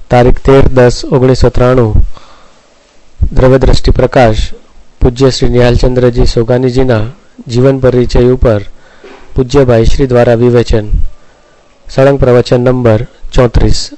તારીખ 13-10-1993 દ્રવ્યદ્રષ્ટિ પ્રકાશ પૂજ્ય શ્રી નિહાલચંદ્રજી સોગાનીજીના જીવન પરિચય ઉપર પૂજ્ય ભાઈશ્રી દ્વારા વિવેચન સળંગ પ્રવચન નંબર 34।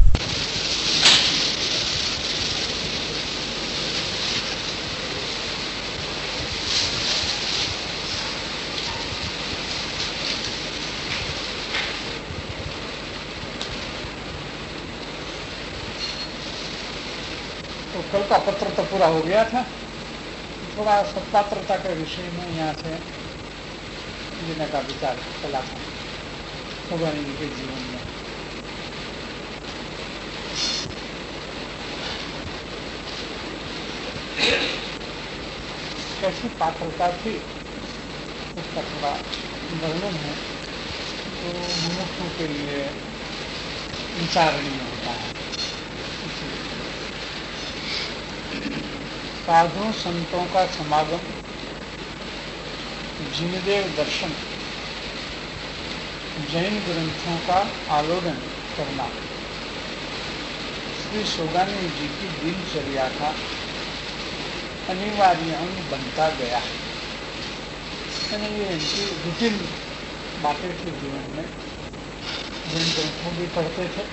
कल का पत्र तो पूरा हो गया था। थोड़ा सत्पात्रता के विषय में यहाँ से जीने का विचार चला था भगवान जी के जीवन में। कैसी पात्रता थी उसका थोड़ा वर्णन है तो मुमुक्षु के लिए विचारणीय होता है। साधु संतों का समागम, जिनदेव दर्शन, जैन ग्रंथों का आलोड़न करना श्री सोगानी जी की दिनचर्या का अनिवार्य अंग बनता गया। यानी ये इनकी रूटीन बातें थी जीवन में। जैन ग्रंथों भी पढ़ते थे,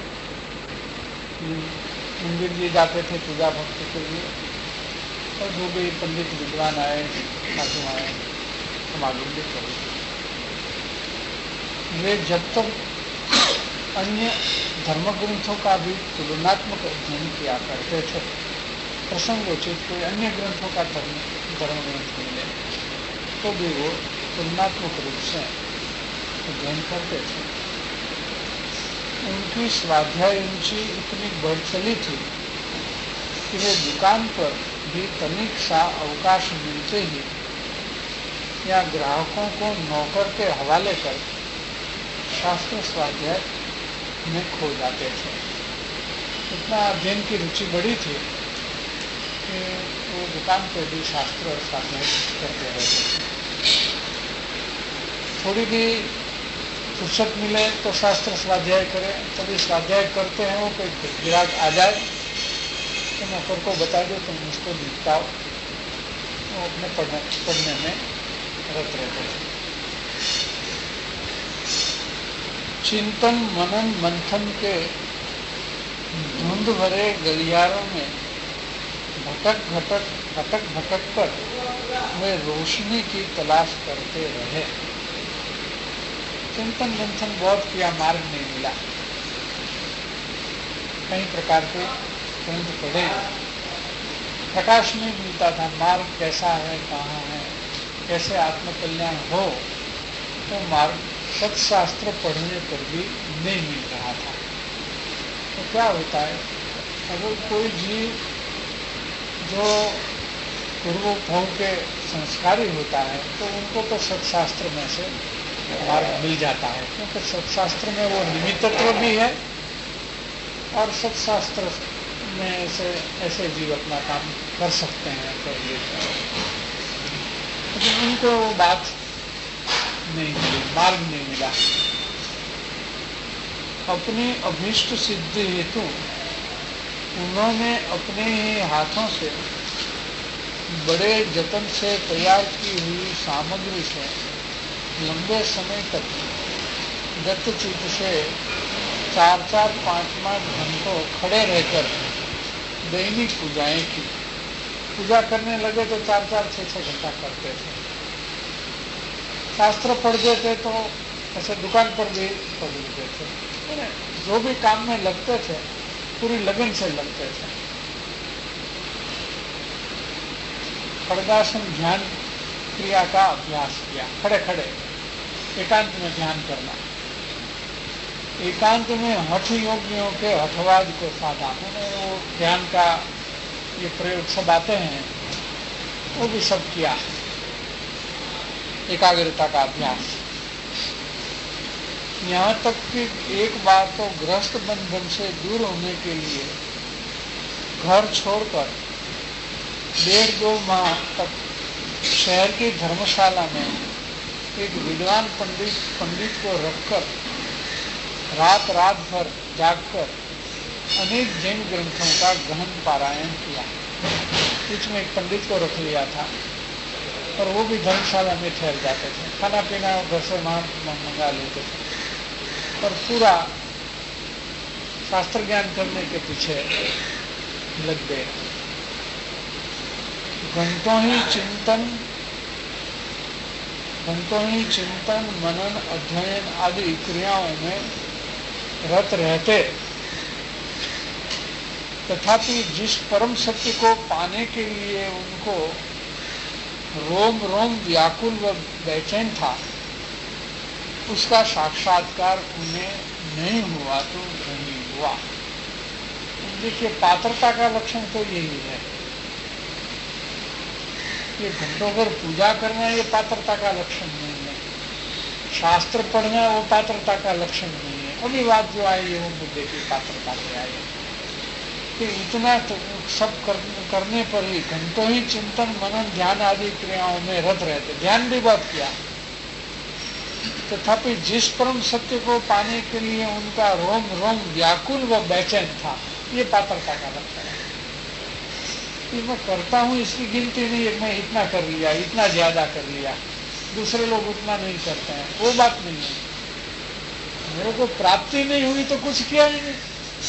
मंदिर भी जाते थे पूजा भक्ति के लिए, और जो भी पंडित विद्वान आए साधु आए समागम भी करे। वे जब तक अन्य धर्म ग्रंथों का भी तुलनात्मक अध्ययन किया करते थे, प्रसंगोचित कोई अन्य ग्रंथों का धर्म ग्रंथ मिले तो भी वो तुलनात्मक रूप से अध्ययन करते थे। उनकी स्वाध्याय रुचि इतनी बढ़ चली थी कि वे दुकान पर भी तनिक सा अवकाश मिलते ही या ग्राहकों को नौकर के हवाले कर शास्त्र स्वाध्याय में खो जाते थे। इतना अध्ययन की रुचि बढ़ी थी कि वो दुकान पर भी शास्त्र स्वाध्याय करते रहते थे। थोड़ी भी फुर्सत मिले तो शास्त्र स्वाध्याय करें, तभी स्वाध्याय करते हैं वो कोई गिराक आ जाए तो नौकर को बता दो तुम उसको निपटाओ, वो अपने पढ़ने में रत रहते थे। चिंतन मनन मंथन के धुंध भरे गलियारों में भटक भटक कर वे रोशनी की तलाश करते रहे। चिंतन मंथन बहुत किया, मार्ग नहीं मिला। कई प्रकार के ग्रंथ पढ़े, प्रकाश नहीं मिलता था। मार्ग कैसा है, कहाँ है, कैसे आत्मकल्याण हो, तो मार्ग सत्शास्त्र पढ़ने पर भी नहीं मिल रहा था। तो क्या होता है, अगर कोई जीव जो पूर्व भाव के संस्कारी होता है तो उनको तो सत्शास्त्र में से मार्ग मिल जाता है, क्योंकि सत्शास्त्र में वो निमित्तत्व भी है और सत्शास्त्र में ऐसे जीव अपना काम कर सकते हैं। तो लेकिन उनको वो बात नहीं मिली, मार्ग नहीं मिला। अपनी अभीष्ट सिद्धि हेतु उन्होंने अपने ही हाथों से बड़े जतन से तैयार की हुई सामग्री से लंबे समय तक दत्तचित्त से 4-5 घंटों खड़े रहकर दैनिक पूजाएं की। पूजा करने लगे तो 4-6 घंटा करते थे। शास्त्र पढ़ते थे तो ऐसे दुकान पर भी पढ़ लेते थे। जो भी काम में लगते थे पूरी लगन से लगते थे। खड़गासन ध्यान क्रिया का अभ्यास किया, खड़े खड़े एकांत में ध्यान करना। एकांत में हठ योगियों के हठवाद को साधा। मैंने वो ध्यान का ये प्रयोग सब आते हैं, वो भी सब किया। एकाग्रता का अभ्यास, यहाँ तक कि एक बार तो गृहस्थ बंधन से दूर होने के लिए घर छोड़कर 1.5-2 माह तक शहर की धर्मशाला में एक विद्वान पंडित को रखकर रात भर जागकर अनेक जैन ग्रंथों का गहन पारायण किया। बीच में एक पंडित को रख लिया था और वो भी धर्मशाला में ठहर जाते थे, खाना पीना घर से वहाँ मंगा लेते थे और पूरा शास्त्र ज्ञान करने के पीछे लग गए। घंटों ही चिंतन मनन अध्ययन आदि क्रियाओं में रत रहते, तथापि जिस परम सत्य को पाने के लिए उनको रोम रोम व्याकुल व बेचैन था, उसका साक्षात्कार उन्हें नहीं हुआ तो नहीं हुआ। देखिए, पात्रता का लक्षण तो यही है। ये घंटों भर पूजा करना ये पात्रता का लक्षण नहीं है, शास्त्र पढ़ना वो पात्रता का लक्षण नहीं है। अभी बात जो आई है वो मुद्दे की पात्रता पे आई है कि इतना तो सब करने पर ही घंटों ही चिंतन मनन ध्यान आदि क्रियाओं में रत रहते, ध्यान भी बहुत किया, तथापि जिस परम सत्य को पाने के लिए उनका रोम रोम व्याकुल व बेचैन था, ये पात्रता का लक्षण है। कि मैं करता हूँ इसकी गिनती नहीं है, मैं इतना कर लिया, इतना ज्यादा कर लिया, दूसरे लोग उतना नहीं करते हैं, वो बात नहीं है। मेरे को प्राप्ति नहीं हुई तो कुछ किया ही नहीं,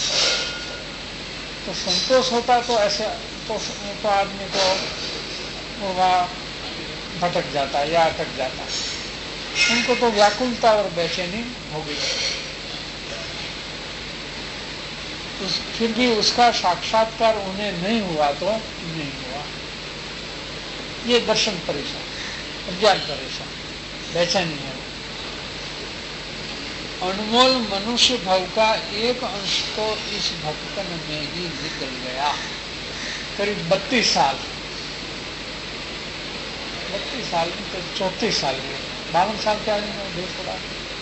तो संतोष होता तो ऐसे तो आदमी को वहाँ भटक जाता या अटक जाता। उनको तो व्याकुलता और बेचैनी हो गई। फिर भी उसका साक्षात्कार उन्हें नहीं हुआ तो नहीं हुआ। ये दर्शन परेशान, अज्ञान परेशान, बेचैनी है। अनमोल मनुष्य भव का एक अंश तो इस भटकन में ही निकल गया। करीब 32 साल, 32 साल में तो 34 साल में 52 साल के आयु में देश पड़ा,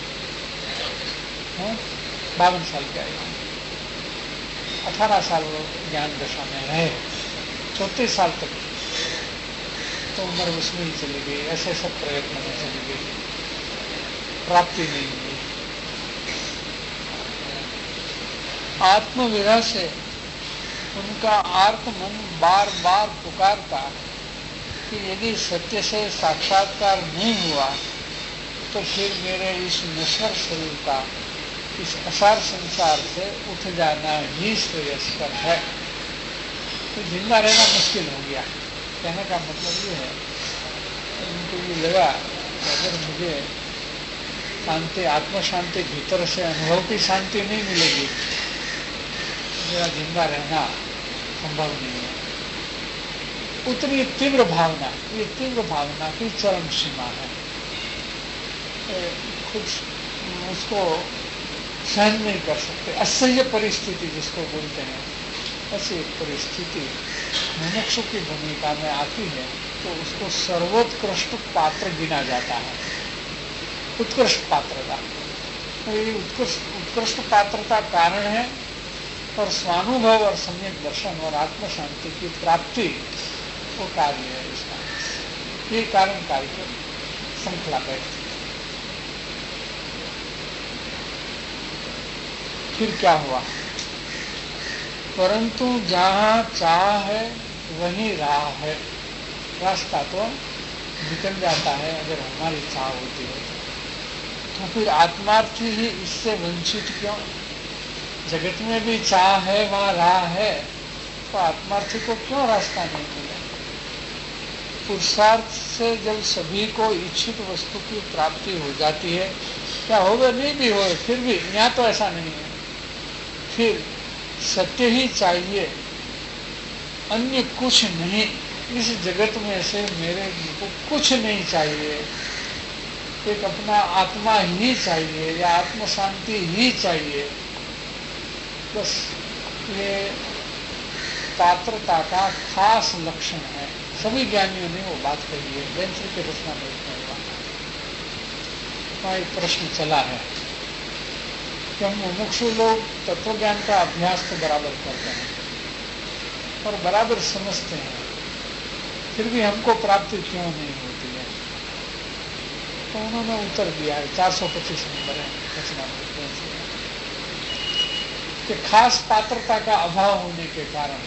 52 साल के आयु में 18 साल वो ज्ञान दशा में रहे, 34 साल तक तो उम्र उसमें ही चली गई। ऐसे सब प्रयत्न में चली गई, प्राप्ति नहीं हुई। आत्मविरह से उनका आर्त मन बार बार पुकारता कि यदि सत्य से साक्षात्कार नहीं हुआ तो फिर मेरे इस नश्वर शरीर का इस असार संसार से उठ जाना ही श्रेयस्कर है। तो जिंदा रहना मुश्किल हो गया। कहने का मतलब ये है, उनको ये लगा कि अगर मुझे शांति, आत्म शांति भीतर से अनुभव की शांति नहीं मिलेगी, मेरा जिंदा रहना संभव नहीं है। उतनी तीव्र भावना, ये तीव्र भावना की चरम सीमा है। खुद उसको सहन नहीं कर सकते। असह्य परिस्थिति जिसको बोलते हैं, ऐसी एक परिस्थिति मुमुक्षु की भूमिका में आती है तो उसको सर्वोत्कृष्ट पात्र गिना जाता है। उत्कृष्ट पात्रता, तो ये उत्कृष्ट पात्रता कारण है और स्वानुभव और सम्यक दर्शन और आत्म शांति की प्राप्ति वो कार्य है इसका। ये कारण कार्य को श्रृंखला बैठती। फिर क्या हुआ? परंतु जहाँ चाह है वहीं राह है। रास्ता तो निकल जाता है अगर हमारी चाह होती है तो फिर आत्मार्थी ही इससे वंचित क्यों? जगत में भी चाह है, वहां राह है, तो आत्मार्थी को क्यों रास्ता नहीं मिला? पुरुषार्थ से जब सभी को इच्छित वस्तु की प्राप्ति हो जाती है, क्या होगा नहीं भी हो, फिर भी यहाँ तो ऐसा नहीं है। फिर सत्य ही चाहिए, अन्य कुछ नहीं। इस जगत में से मेरे को कुछ नहीं चाहिए, एक अपना आत्मा ही चाहिए या आत्म शांति ही चाहिए। बस ये पात्रता का खास लक्षण है। सभी ज्ञानियों ने वो बात कही है। जैन के रचना में वहाँ एक प्रश्न चला है कि हम मुमुक्षु लोग तत्व ज्ञान का अभ्यास तो बराबर करते हैं और बराबर समझते हैं, फिर भी हमको प्राप्ति क्यों नहीं होती है? तो उन्होंने उत्तर दिया है, 425 नंबर है रचना में। कि खास पात्रता का अभाव होने के कारण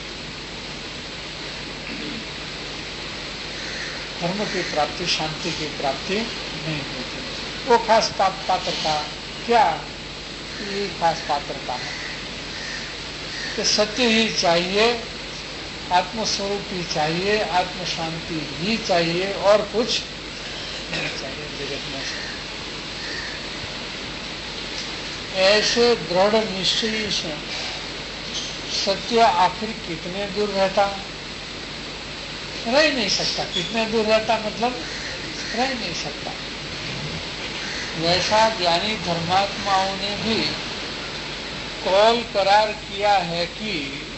धर्म की प्राप्ति, शांति की प्राप्ति नहीं होती। वो खास पात्रता क्या? ये खास पात्रता है कि सत्य ही चाहिए, आत्मस्वरूप ही चाहिए, आत्म शांति ही चाहिए और कुछ नहीं चाहिए जगत में। ऐसे दृढ़ निश्चय से सत्य आखिर कितने दूर रहता? रह ही नहीं सकता। कितने दूर रहता मतलब रह ही नहीं सकता। वैसा ज्ञानी धर्मात्माओं ने भी कौल करार किया है कि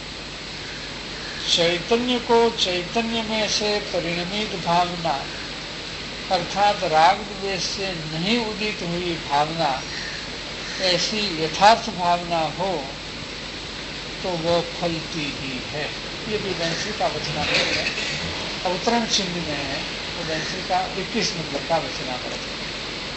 चैतन्य को चैतन्य में से परिणमित भावना अर्थात राग द्वेष से नहीं उदित हुई भावना ऐसी यथार्थ भावना हो तो वह फलती ही है। ये भी बैंसी का वचनामृत है, अवतरण चिन्ह में है। वो बैंसी का 21 नंबर का वचनामृत है।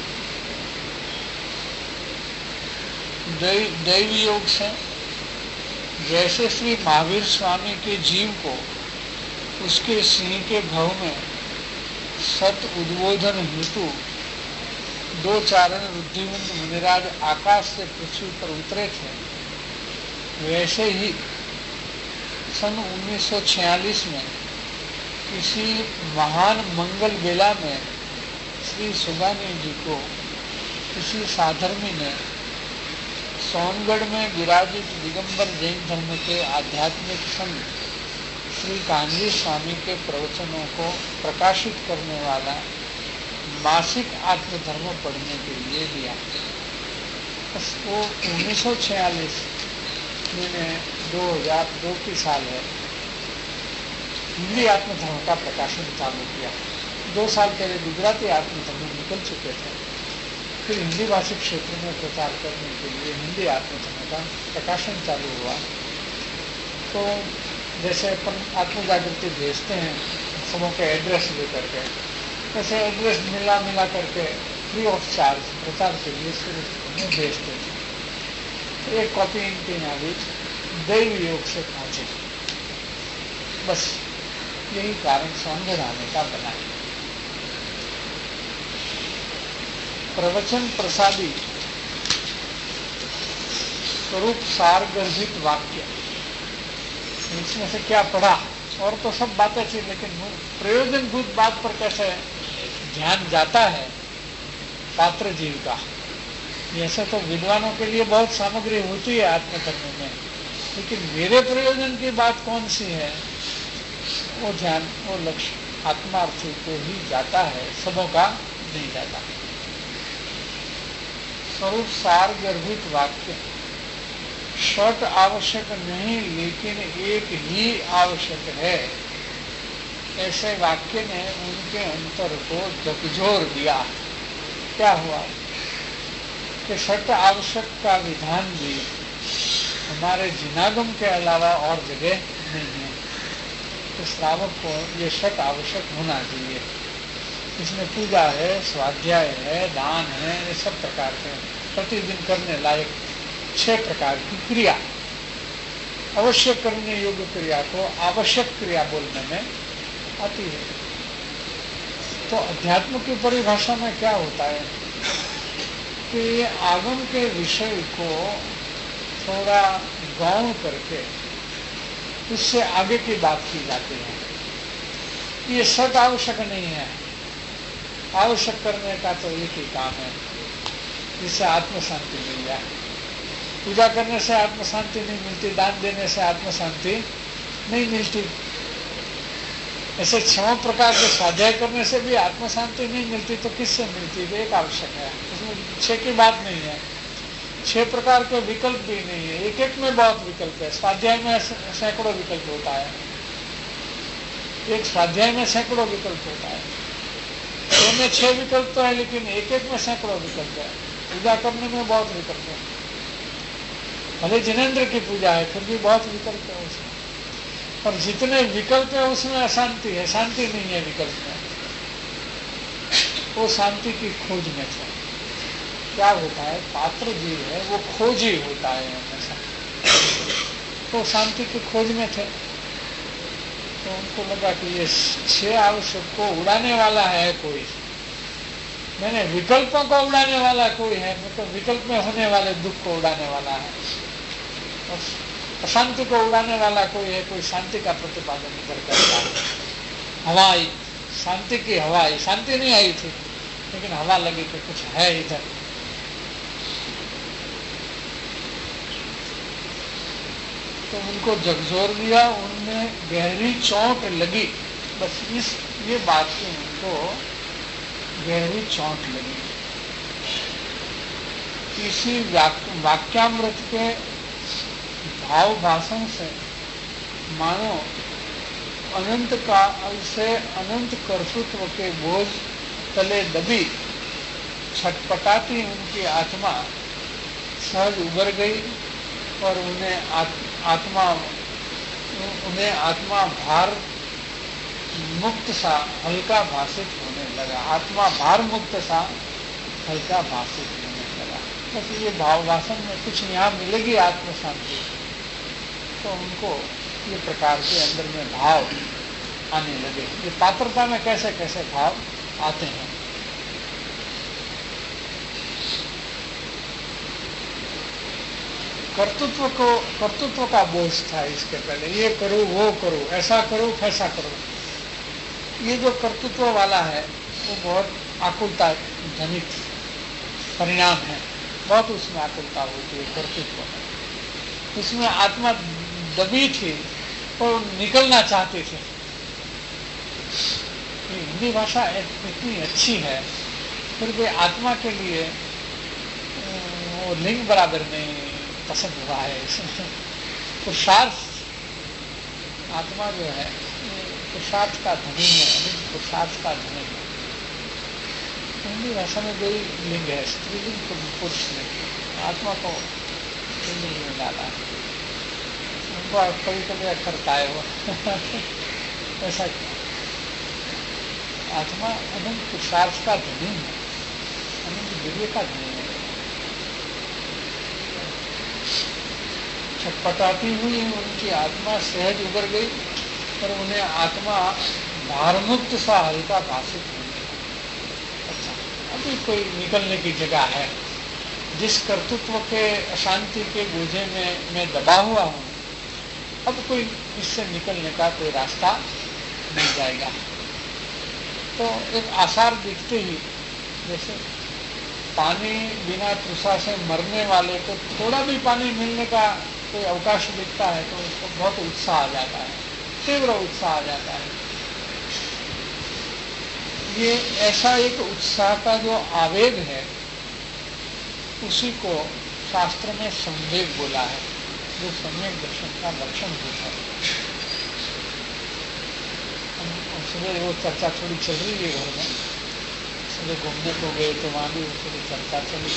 दैव योग से जैसे श्री महावीर स्वामी के जीव को उसके सिंह के भव में सत उद्बोधन हेतु दो चारण रुद्धिवंत मुनिराज आकाश से पृथ्वी पर उतरे थे, वैसे ही सन 1946 में किसी महान मंगल बेला में श्री सुगानी जी को किसी साधर्मी ने सोनगढ़ में विराजित दिगंबर जैन धर्म के आध्यात्मिक संत श्री कान्जी स्वामी के प्रवचनों को प्रकाशित करने वाला मासिक आत्मधर्म पढ़ने के लिए दिया। उसको 1946 में 2002 की साल है, हिंदी आत्मधर्म का प्रकाशन चालू किया। 2 साल पहले गुजराती आत्मधर्म निकल चुके थे, फिर हिंदी भाषी क्षेत्र में प्रचार करने के लिए हिंदी आत्मधर्म का प्रकाशन चालू हुआ। तो जैसे अपन आत्मजागृति भेजते हैं सबों के एड्रेस लेकर के, वैसे एड्रेस मिला करके फ्री ऑफ चार्ज प्रचार के लिए शुरू भेजते थे। तो एक कॉपी इनके यहाँ भी दैव योग से पहुंचे। बस यही कारण सौंदर्य आने का बना। प्रवचन प्रसादी स्वरूप सार गर्भित वाक्य, इसमें से क्या पढ़ा और तो सब बातें थी, लेकिन प्रयोजनभूत बात पर कैसे ध्यान जाता है पात्र जीव का। ऐसे तो विद्वानों के लिए बहुत सामग्री होती है आत्मधर्म में, लेकिन मेरे प्रयोजन की बात कौन सी है, वो ध्यान, वो लक्ष्य आत्मार्थी को ही जाता है, सबों का नहीं जाता। स्वरूप सार गर्भित वाक्य, षट आवश्यक नहीं लेकिन एक ही आवश्यक है, ऐसे वाक्य ने उनके अंतर को झकझोर दिया। क्या हुआ कि षट आवश्यक का विधान भी हमारे जिनागम के अलावा और जगह नहीं है। तो श्रावक को ये षट आवश्यक होना चाहिए। इसमें पूजा है, स्वाध्याय है, दान है, ये सब प्रकार के प्रतिदिन करने लायक 6 प्रकार की क्रिया, अवश्य करने योग्य क्रिया को आवश्यक क्रिया बोलने में आती है। तो अध्यात्म की परिभाषा में क्या होता है कि आगम के विषय को थोड़ा गौण करके उससे आगे की बात की जाती है। ये षट आवश्यक नहीं है। आवश्यक करने का तो एक ही काम है, जिससे आत्म शांति मिल जाए। पूजा करने से आत्म शांति नहीं मिलती, दान देने से आत्म शांति नहीं मिलती। ऐसे 6 प्रकार के स्वाध्याय करने से भी आत्म शांति नहीं मिलती, तो किससे मिलती है? एक आवश्यक है, उसमें 6 की बात नहीं है। 6 प्रकार के विकल्प भी नहीं है, एक एक में बहुत विकल्प है। स्वाध्याय में सैकड़ों विकल्प होता है, एक स्वाध्याय में सैकड़ों विकल्प होता है। में 6 विकल्प तो है, लेकिन एक एक में सैकड़ों विकल्प है। पूजा करने में बहुत विकल्प है, भले जिनेंद्र की पूजा है फिर भी बहुत विकल्प है उसमें। और जितने विकल्प है उसमें अशांति है, शांति नहीं है विकल्प में। वो शांति की खोज में है। क्या होता है, पात्र जीव है वो खोजी होता है हमेशा। तो शांति की खोज में थे। तो उनको लगा कि ये 6 आवश्यक को उड़ाने वाला है कोई, मैंने विकल्पों को उड़ाने वाला कोई है, मतलब विकल्प में होने वाले दुख को उड़ाने वाला है, और अशांति को उड़ाने वाला कोई है, कोई शांति का प्रतिपादन इधर करता है। हवा आई, शांति की हवा आई, शांति नहीं आई थी लेकिन हवा लगी कि कुछ है इधर। तो उनको झकझोर दिया, उनमें गहरी चोट लगी। बस ये बात की उनको गहरी चोट लगी। इसी वाक्यामृत के भाव भाषण से मानो अनंत काल से अनंत कर्तृत्व के बोझ तले दबी छटपटाती उनकी आत्मा सहज उबर गई और उन्हें आत्मा भार मुक्त सा हल्का भाषित होने लगा। आत्मा भार मुक्त सा हल्का भाषित होने लगा। बस ये भाव भाषण में कुछ यहाँ मिलेगी आत्म शांति, तो उनको ये प्रकार के अंदर में भाव आने लगे। ये पात्रता में कैसे कैसे भाव आते हैं। कर्तृत्व का बोझ था इसके पहले, ये करो वो करो, ऐसा करो वैसा करो। ये जो कर्तृत्व वाला है वो बहुत आकुलता जनित परिणाम है, बहुत उसमें आकुलता होती है कर्तृत्व में। उसमें आत्मा दबी थी और निकलना चाहती थी। हिंदी भाषा इतनी अच्छी है, फिर भी आत्मा के लिए वो लिंग बराबर नहीं पसंद हुआ है इसमें। पुरुषार्थ, आत्मा जो है पुरुषार्थ का धनी है, पुरुषार्थ का धनी है। हिंदी भाषा में दो लिंग है, स्त्रीलिंग पुरुष लिंग। आत्मा को स्त्रीलिंग में डाला है, उनको कभी कभी करता है वो ऐसा। आत्मा अनंत पुरुषार्थ का धनी है, अनंत दिव्य का धनी है। छटपटाती हुई उनकी आत्मा सहज उबर गई और उन्हें आत्मा भारमुक्त सा हल्का भाषित हो गया। अच्छा, अभी कोई निकलने की जगह है। जिस कर्तृत्व के अशांति के बोझे में मैं दबा हुआ हूँ, अब कोई इससे निकलने का कोई रास्ता मिल जाएगा। तो एक आसार दिखते ही, जैसे पानी बिना तृषा से मरने वाले को थोड़ा भी पानी मिलने का कोई अवकाश दिखता है तो उसको बहुत उत्साह आ जाता है, तीव्र उत्साह आ जाता है। ये ऐसा एक उत्साह का जो आवेग है, उसी को शास्त्र में संवेग बोला है, जो सम्यक दर्शन का लक्षण होता है। सुबह वो चर्चा थोड़ी चल रही है घर में, सुबह घूमने को गए तो वहाँ भी थोड़ी चर्चा चली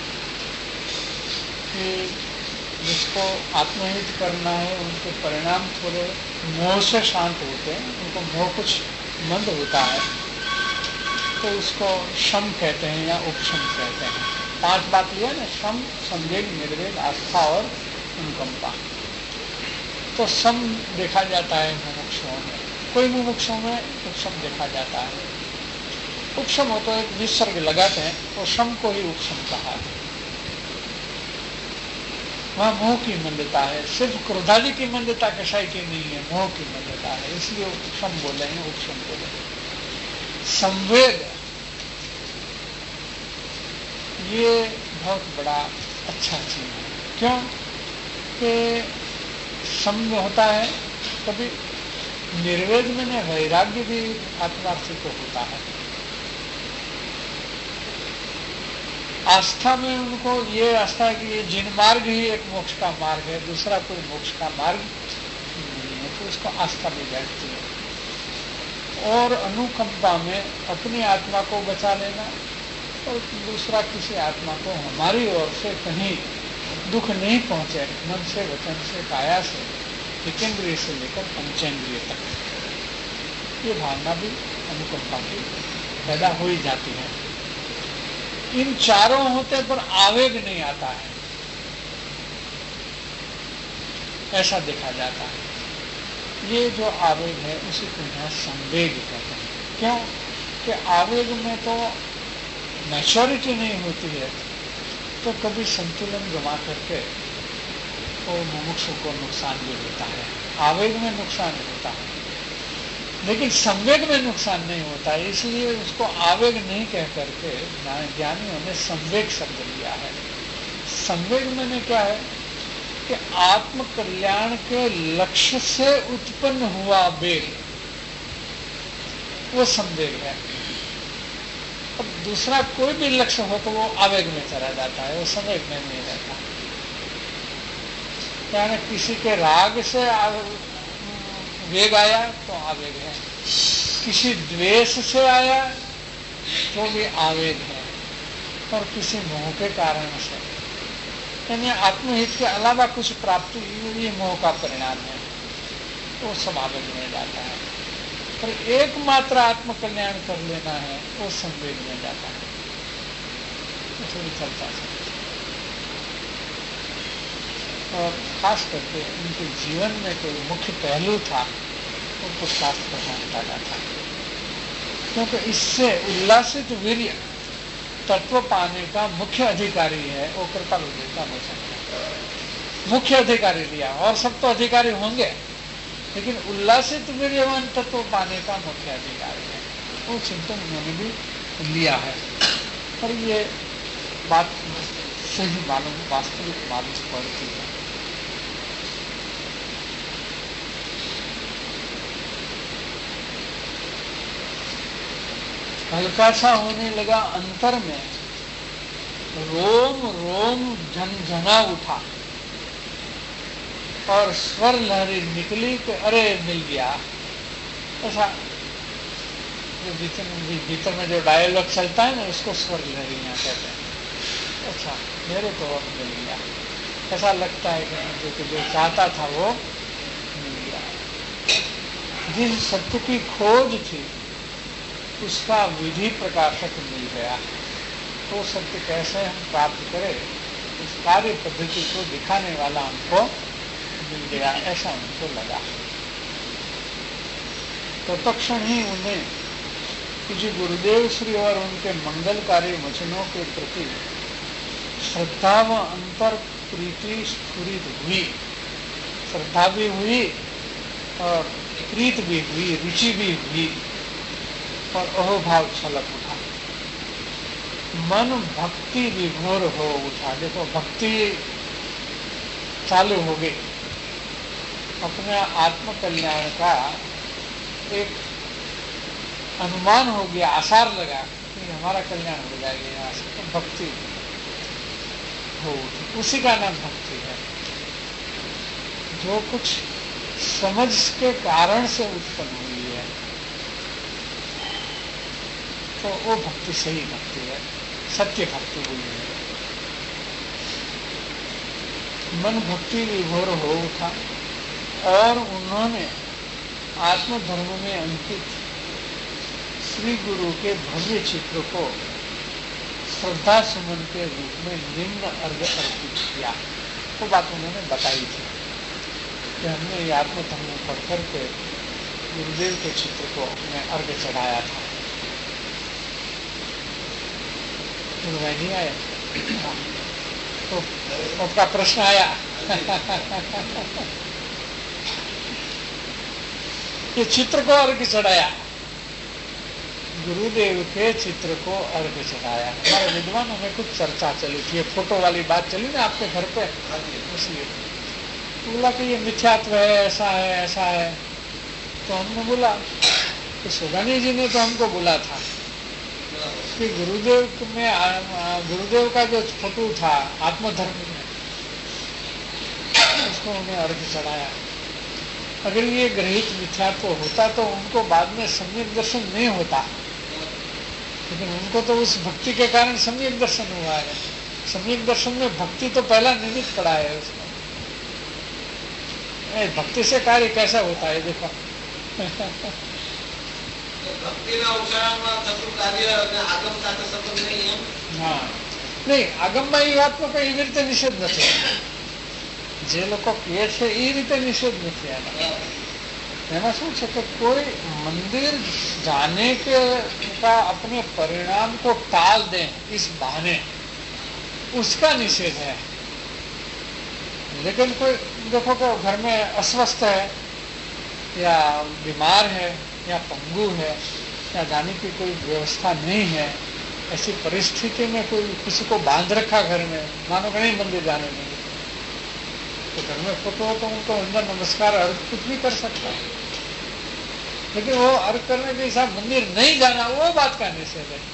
कि जिसको आत्महित करना है उनके परिणाम थोड़े मोह से शांत होते हैं, उनको मोह कुछ मंद होता है तो उसको शम कहते हैं या उपशम कहते हैं। 5 बात लिया ना, शम, संवेग, निर्वेग, आस्था और अनुकंपा। तो सम देखा जाता है मुमुक्षुओं में, कोई मुमुक्षुओं में उपशम देखा जाता है। उपशम हो तो एक विसर्ग लगाते हैं, और शम को ही उपशम कहा है। वहाँ मोह की मंदता है, सिर्फ क्रोधादि की मंदता कषाय की नहीं है, मोह की मंदता है, इसलिए उपशम बोले हैं, उपशम बोले हैं। संवेग, ये बहुत बड़ा अच्छा चीज है। क्यों कि सम होता है, कभी निर्वेद में न वैराग्य भी आत्मार्थी को होता है। आस्था में उनको ये आस्था है कि ये जिन मार्ग ही एक मोक्ष का मार्ग है, दूसरा कोई मोक्ष का मार्ग नहीं है, तो उसको आस्था में बैठती है। और अनुकंपा में अपनी आत्मा को बचा लेना और दूसरा किसी आत्मा को हमारी ओर से कहीं दुख नहीं पहुंचे, मन से, वचन से, काया से, एकेंद्रिय से लेकर पंचेंद्रिय तक, ये भावना भी अनुकंपा की पैदा हो ही जाती है। इन चारों होते पर आवेग नहीं आता है। ऐसा देखा जाता है। ये जो आवेग है उसी को यहाँ संवेग कहते हैं। क्यों कि आवेग में तो मैच्योरिटी नहीं होती है, तो कभी संतुलन गंवा करके तो मुमुक्षु को नुकसान भी होता है। आवेग में नुकसान होता है लेकिन संवेग में नुकसान नहीं होता है, इसलिए उसको आवेग नहीं कह करके ज्ञानियों ने संवेग शब्द लिया है। संवेग में क्या है कि आत्म कल्याण के लक्ष्य से उत्पन्न हुआ वेग, वो संवेग है। अब दूसरा कोई भी लक्ष्य हो तो वो आवेग में चला जाता है, वो संवेग में नहीं रहता। यानी किसी के राग से वेग आया तो आवेग है, किसी द्वेष से आया तो भी आवेग है, और किसी मोह के कारण से, यानी आत्महित के अलावा कुछ प्राप्ति ये मोह का परिणाम है, वो सब आवेग में जाता है। पर एकमात्र आत्म कल्याण कर लेना है वो संवेग में जाता है। तो थोड़ी चर्चा से और खास करके उनके जीवन में कोई मुख्य पहलू था वो पुरुषार्थ प्रधानता का था, क्योंकि इससे उल्लासित वीर्य तत्व पाने का मुख्य अधिकारी है वो कृपालुदेव का वचन है। मुख्य अधिकारी लिया, और सब तो अधिकारी होंगे, लेकिन उल्लासित वीर्यवान तत्व पाने का मुख्य अधिकारी है, वो चिंतन उन्होंने भी लिया है। और ये बात सही मालूम, वास्तविक मालूम पड़ती है। हल्का सा होने लगा अंतर में, रोम रोम झनझना उठा और स्वर लहरी निकली कि अरे मिल गया। ऐसा जो भीतर में जो डायलॉग चलता है ना, उसको स्वर लहरियां कहते हैं। अच्छा मेरे को अब मिल गया, ऐसा लगता है कि जो चाहता था वो मिल गया। जिस सत्य की खोज थी उसका विधि प्रकाशक मिल गया, तो सत्य कैसे हम प्राप्त करें उस कार्य पद्धति को दिखाने वाला हमको मिल गया, ऐसा उनको लगा। तो तत्क्षण ही उन्हें पूज्य गुरुदेव श्री और उनके मंगलकारी वचनों के प्रति श्रद्धा व अंतर प्रीति स्फुरित हुई। श्रद्धा भी हुई और प्रीत भी हुई, रुचि भी हुई, और अहोभाव छलक उठा, मन भक्ति विभोर हो उठा। देखो भक्ति चालू हो गई, अपने आत्म कल्याण का एक अनुमान हो गया, आसार लगा कि हमारा कल्याण हो जाएगा यहाँ से, तो भक्ति हो उठी। उसी का नाम भक्ति है। जो कुछ समझ के कारण से उत्पन्न हुई है तो वो भक्ति सही भक्ति है, सत्य भक्ति हुई है। मन भक्ति विभोर हो उठा और उन्होंने आत्मधर्म में अंकित श्री गुरु के भव्य चित्र को श्रद्धा सुमन के रूप में निम्न अर्घ्य अर्पित किया। वो बात उन्होंने बताई थी कि हमने ये आत्मधर्म पढ़ करके गुरुदेव के चित्र को अपने अर्घ्य चढ़ाया था। नहीं आया तो आपका प्रश्न आया। ये चित्र को अर्घ्य चढ़ाया, गुरुदेव के चित्र को अर्घ्य चढ़ाया। हमारे विद्वानों में कुछ चर्चा चली थी, ये फोटो वाली बात चली ना आपके घर पे, इसलिए बोला कि ये मिथ्यात्व है, ऐसा है ऐसा है। तो हमने बोला कि सुगानी जी ने तो हमको बोला था कि गुरुदेव का जो फोटो था आत्मधर्म में, उसको उन्हें अर्घ्य चढ़ाया। अगर ये ग्रहित मिथ्यात्व होता तो उनको बाद में सम्यक दर्शन नहीं होता, लेकिन उनको तो उस भक्ति के कारण सम्यक दर्शन हुआ है। सम्यक दर्शन में भक्ति तो पहला निमित्त पड़ा है उसमें। भक्ति से कार्य कैसा होता है देखो। हाँ नहीं, આગમમાં એ વાતનો કઈ એવી રીતે નિષેધ નથી, જે લોકો કહે છે એ રીતે નિષેધ નથી આના. એમાં શું છે કે कोई मंदिर जाने के का अपने परिणाम को टाल दें इस बहाने, उसका निषेध है. लेकिन कोई देखो कि घर में अस्वस्थ है या बीमार है या पंगु है या जाने की कोई व्यवस्था नहीं है, ऐसी परिस्थिति में कोई किसी को बांध रखा घर में, मानो कि नहीं मंदिर जाने नहीं, तो घर में फोटो हो तो उनको अंदर नमस्कार अर्घ कुछ भी कर सकता है. लेकिन वो अर्घ करने के हिसाब मंदिर नहीं जाना, वो बात का निषेध है.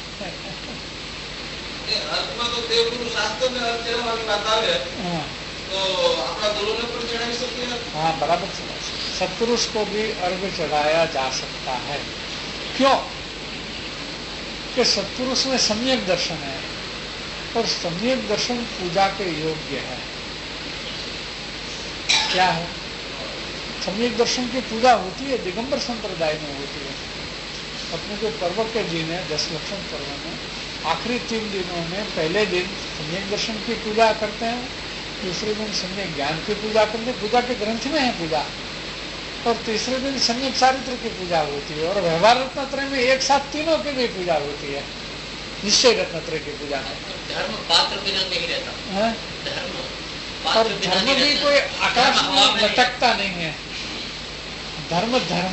અર્થમાં તો દેવગુરુ શાસ્ત્રને અર્થ ચડાવવાની વાત આવે તો આપણા ગુરુને પણ ચડાવી શકીએ. हाँ बराबर चढ़ा सकते, सत्पुरुष को भी अर्घ चढ़ाया जा सकता है. क्यों? कि सत्पुरुष में सम्यक दर्शन है और सम्यक दर्शन पूजा के योग्य है. क्या है? सम्यक दर्शन की पूजा होती है, दिगंबर संप्रदाय में होती है. अपने जो पर्व के दिन है 10 लक्षण पर्व में आखिरी 3 दिनों में पहले दिन सम्यक दर्शन की पूजा करते हैं, दूसरे दिन सम्यक ज्ञान की पूजा करते हैं, पूजा के ग्रंथ में है पूजा, और तीसरे दिन सम्यक चारित्र की पूजा होती है. और व्यवहार रत्नत्रय में एक साथ तीनों की भी पूजा होती है, निश्चय रत्नत्रय की पूजा में. ધર્મ પાત્ર વિના નહીં રહેતા. ધર્મ और धर्म भी कोई आकाश में लटकता नहीं है. धर्म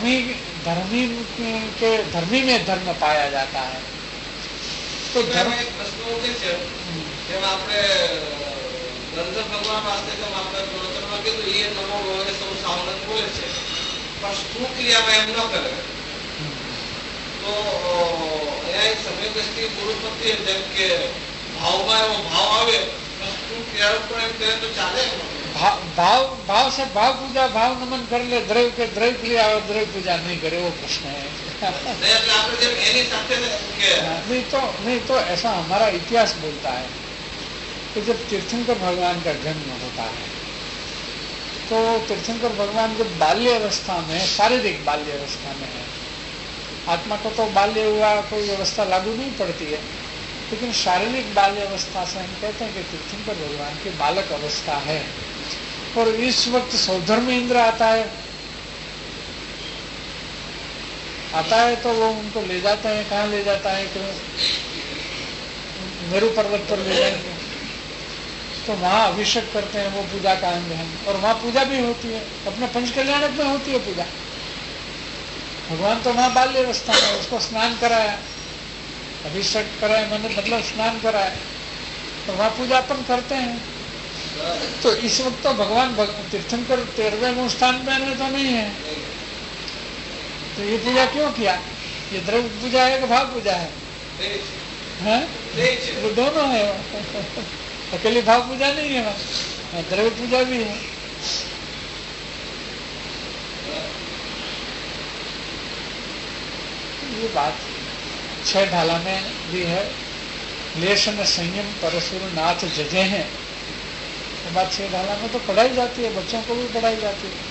धर्मी में धर्म पाया जाता है. तो धर्म એક પ્રશ્ન ઉઠે છે જેમ આપણે ગણધર ભગવાન વાસ્તે જેમ આપણે પ્રવચનમાં કીધું એ નમો વગેરે સૌ સાવનત બોલે છે પણ સ્થૂળ ક્રિયામાં એમ ન કરે તો એ એક સમય દ્રષ્ટિ ગુરુપતિ જેમ કે ભાવમાં એવો ભાવ આવે તો સ્થૂળ ક્રિયા પણ એમ કરે તો ચાલે. भाव से भाव पूजा भाव नमन कर ले, द्रव्य के द्रव्य क्रिया और द्रव्य पूजा नहीं करे, वो प्रश्न है. नहीं तो ऐसा हमारा इतिहास बोलता है कि जब तीर्थंकर भगवान का जन्म होता है तो तीर्थंकर भगवान जब बाल्य अवस्था में, शारीरिक बाल्य अवस्था में है, आत्मा को तो बाल्य हुआ कोई व्यवस्था लागू नहीं पड़ती है, लेकिन शारीरिक बाल्य अवस्था से हम कहते हैं कि तीर्थंकर भगवान की बालक अवस्था है. और इस वक्त सौधर्म इंद्र आता है तो वो उनको ले जाते हैं. कहाँ ले जाता है कि मेरू पर्वत पर ले जाएंगे तो वहाँ अभिषेक करते हैं, वो पूजा का अंग है. और वहाँ पूजा भी होती है, अपने पंचकल्याणक में होती है पूजा. भगवान तो वहाँ बाल्य अवस्था में, उसको स्नान कराया, अभिषेक कराया, मतलब स्नान कराया, तो वहाँ पूजा अपन करते हैं. तो इस वक्त तो भगवान तीर्थंकर 13वें स्थान पे तो नहीं है, तो ये पूजा क्यों किया? ये द्रव्य पूजा है कि भाव पूजा है? वो दोनों है. अकेली भाव पूजा नहीं है, द्रव्य पूजा भी है. ये बात 6 ढाला में भी है. लेशन संयम परशुर नाथ जजे हैं, तो बात 6 ढाला में तो पढ़ाई जाती है, बच्चों को भी पढ़ाई जाती है.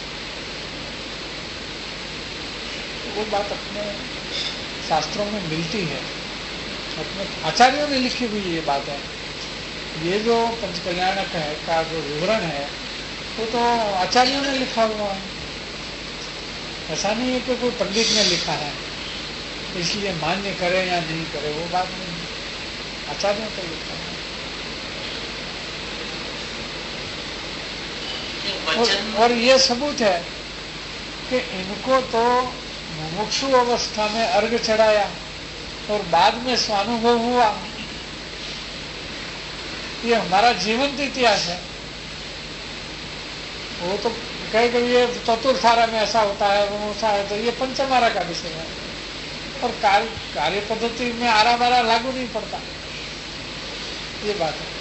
वो बात अपने शास्त्रों में मिलती है, अपने आचार्यों ने लिखी हुई ये बात है. ये जो पंचकल्याणक है का जो विवरण है वो तो आचार्यों ने लिखा हुआ है. ऐसा नहीं है कि कोई पंडित ने लिखा है इसलिए मान्य करे या नहीं करे, वो बात नहीं, आचार्यों को लिखा है. और ये सबूत है कि इनको तो मुमुक्षु अवस्था में अर्घ चढ़ाया और बाद में स्वानुभव हुआ. ये हमारा जीवंत इतिहास है. वो तो कहे कि ये चतुर्थारा में ऐसा होता है, वो ऐसा है, तो ये पंचमारा का विषय है. और कार्य पद्धति में आरा बारा लागू नहीं पड़ता, ये बात है.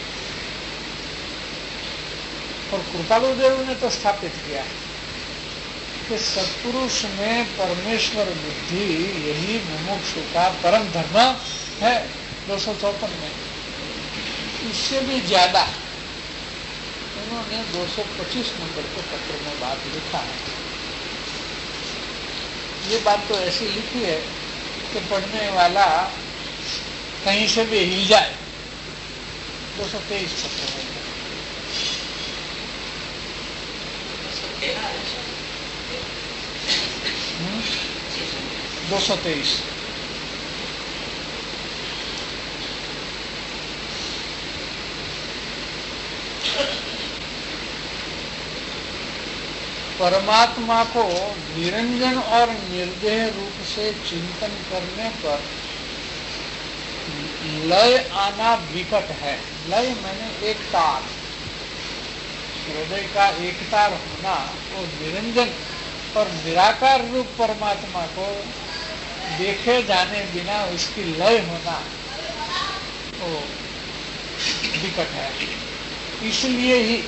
और कृपालु देव ने तो स्थापित किया कि सत्पुरुष में परमेश्वर बुद्धि यही मुमुक्षु का परम धर्म है. 254 में इससे भी ज्यादा उन्होंने 225 नंबर के पत्र में बात लिखा है. ये बात तो ऐसी लिखी है कि पढ़ने वाला कहीं से भी हिल जाए. 223 पत्र में 223। परमात्मा को निरंजन और निर्देह रूप से चिंतन करने पर लय आना विकट है। लय मैंने एक तार, हृदय का एक तार होना, वो निरंजन और निराकार रूप परमात्मा को देखे जाने बिना उसकी लय होना वो विकट है। इसलिए ही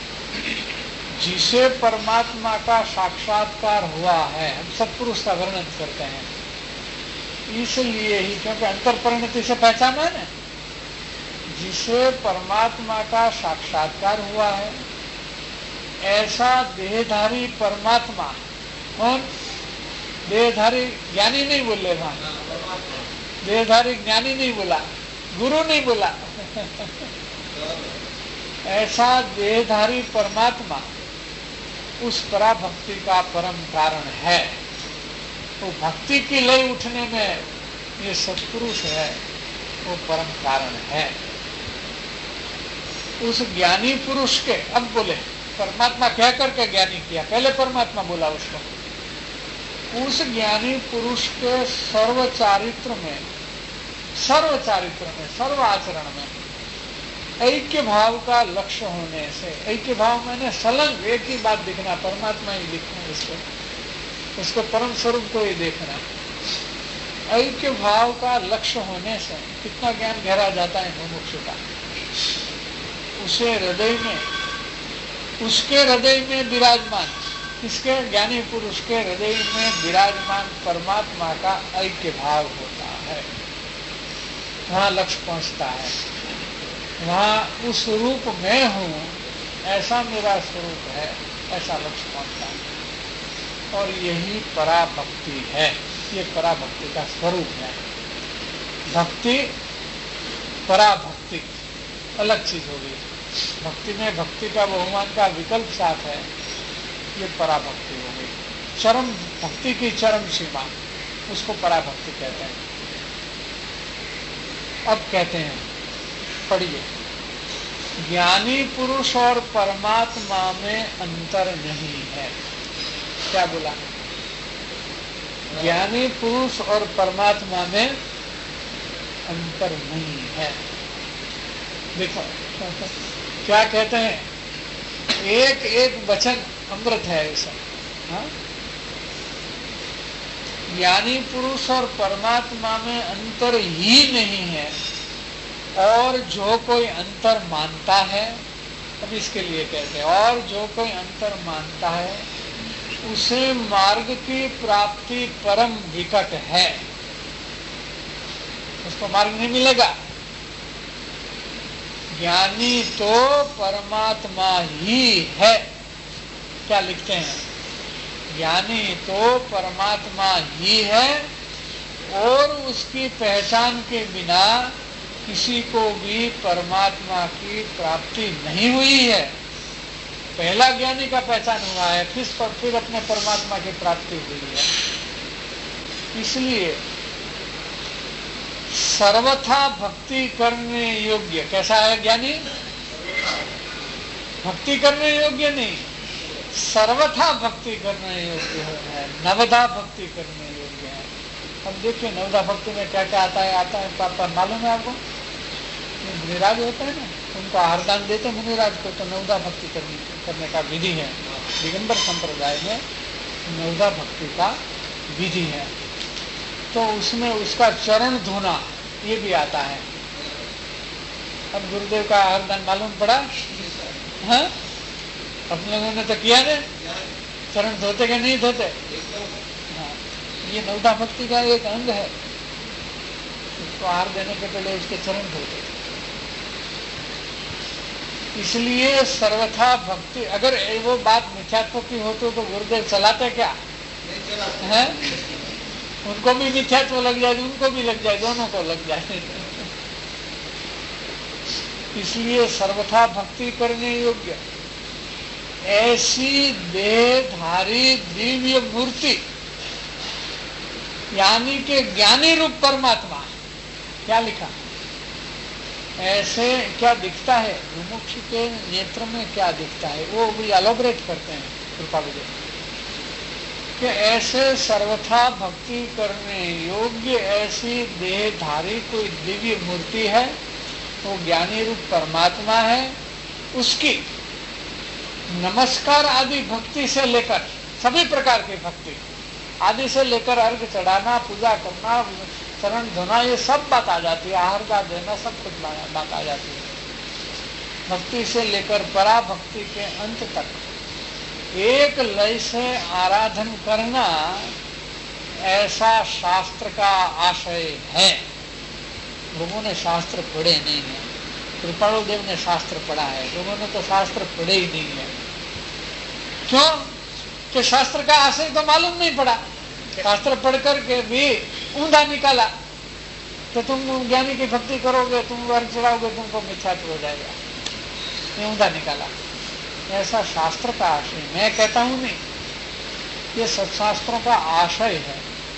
जिसे परमात्मा का साक्षात्कार हुआ है, हम सत्पुरुष का वर्णन करते हैं, इसलिए ही, क्योंकि अंतर परिणति से पहचाना है ना, जिसे परमात्मा का साक्षात्कार हुआ है ऐसा देहधारी परमात्मा, कौन? देहधारी ज्ञानी नहीं बोले वहां, देहधारी ज्ञानी नहीं बोला, गुरु नहीं बोला ऐसा देहधारी परमात्मा उस पराभक्ति का परम कारण है। तो भक्ति की लय उठने में ये सत्पुरुष है, वो परम कारण है। उस ज्ञानी पुरुष के, अब बोले परमात्मा कह करके ज्ञानी किया, पहले परमात्मा बोला उसको। उस ज्ञानी पुरुष के सर्व चारित्र में, सर्व आचरण में ऐक्य भाव का लक्ष्य होने से, ऐक्य भाव मैंने संलग्न एक ही बात दिखना, परमात्मा ही दिखना, उसको परम स्वरूप को ही देखना। ऐक्य भाव का लक्ष्य होने से कितना ज्ञान गहरा जाता है मुमुक्षु का। उसे हृदय में, उसके हृदय में विराजमान, इसके ज्ञानी पुरुष के हृदय में विराजमान परमात्मा का ऐक्य भाव होता है, वहां लक्ष्य पहुंचता है। वहां उस रूप में हूं, ऐसा मेरा स्वरूप है, ऐसा लक्ष्य पहुंचता है। और यही पराभक्ति है, ये पराभक्ति का स्वरूप है। भक्ति पराभक्ति अलग चीज हो गई। भक्ति में भक्ति का बहुमान का विकल्प साथ है, ये पराभक्ति हो गई। चरम भक्ति की चरम सीमा, उसको पराभक्ति कहते हैं। अब कहते हैं, पढ़िए, ज्ञानी पुरुष और परमात्मा में अंतर नहीं है। क्या बोला? ज्ञानी पुरुष और परमात्मा में अंतर नहीं है। देखो क्या कहते हैं, एक एक वचन अमृत है ऐसा। हाँ? ज्ञानी पुरुष और परमात्मा में अंतर ही नहीं है, और जो कोई अंतर मानता है, अब इसके लिए कहते हैं, और जो कोई अंतर मानता है उसे मार्ग की प्राप्ति परम विकट है, उसको मार्ग नहीं मिलेगा। ज्ञानी तो परमात्मा ही है। क्या लिखते हैं? ज्ञानी तो परमात्मा ही है, और उसकी पहचान के बिना किसी को भी परमात्मा की प्राप्ति नहीं हुई है। पहला ज्ञानी का पहचान हुआ है, फिर अपने परमात्मा की प्राप्ति हुई है। इसलिए सर्वथा भक्ति करने योग्य, कैसा है ज्ञानी? भक्ति करने योग्य नहीं, सर्वथा भक्ति करने योग्य है, नवधा भक्ति करने योग्य है। अब देखिए नवधा भक्ति में क्या क्या आता है पापा मालूम है आपको? मुनिराज होता है ना, उनको आहारदान देते मुनिराज को, तो नवधा भक्ति करने का विधि है। दिगंबर संप्रदाय में नवधा भक्ति का विधि है, तो उसमें उसका चरण धोना ये भी आता है। अब गुरुदेव का आहारदान मालूम पड़ा? हाँ, अपने लोगों ने तो किया ना, चरण धोते के नहीं धोते? हाँ, ये नवधा भक्ति का एक अंग है। उसको आहार देने के पहले उसके चरण धोते। इसलिए सर्वथा भक्ति, अगर वो बात मिथ्यात्व की होती तो गुरुदेव चलाते क्या? हैं? उनको भी मिथ्यात्व लग जाए, उनको भी लग जाए, दोनों को लग जाए। इसलिए सर्वथा भक्ति करने योग्य ऐसी देहधारी दिव्य मूर्ति यानी कि ज्ञानी रूप परमात्मा। क्या लिखा? ऐसे क्या दिखता है मुमुक्षु के नेत्र में, क्या दिखता है वो भी एलोबरेट करते हैं कृपालु जी कि ऐसे सर्वथा भक्ति करने योग्य ऐसी देहधारी कोई दिव्य मूर्ति है, वो ज्ञानी रूप परमात्मा है। उसकी नमस्कार आदि भक्ति से लेकर सभी प्रकार की भक्ति आदि से लेकर अर्घ चढ़ाना, पूजा करना, चरण धोना, ये सब बात आ जाती है। आहार का देना, सब कुछ बात आ जाती है। भक्ति से लेकर परा भक्ति के अंत तक एक लय से आराधन करना, ऐसा शास्त्र का आशय है। लोगों ने शास्त्र पढ़े नहीं है। कृपालु देव ने शास्त्र पढ़ा है, लोगों ने तो शास्त्र पढ़े ही नहीं है। क्यों? कि शास्त्र का आशय तो मालूम नहीं पड़ा। शास्त्र पढ़ करके भी ऊंधा निकाला तो तुम ज्ञानी की भक्ति करोगे, तुम वर्ग चढ़ाओगे, तुमको मिथ्यात्व हो जाएगा, ये ऊंधा निकाला। ऐसा शास्त्र का आशय मैं कहता हूं नहीं, ये सत्शास्त्रों का आशय है।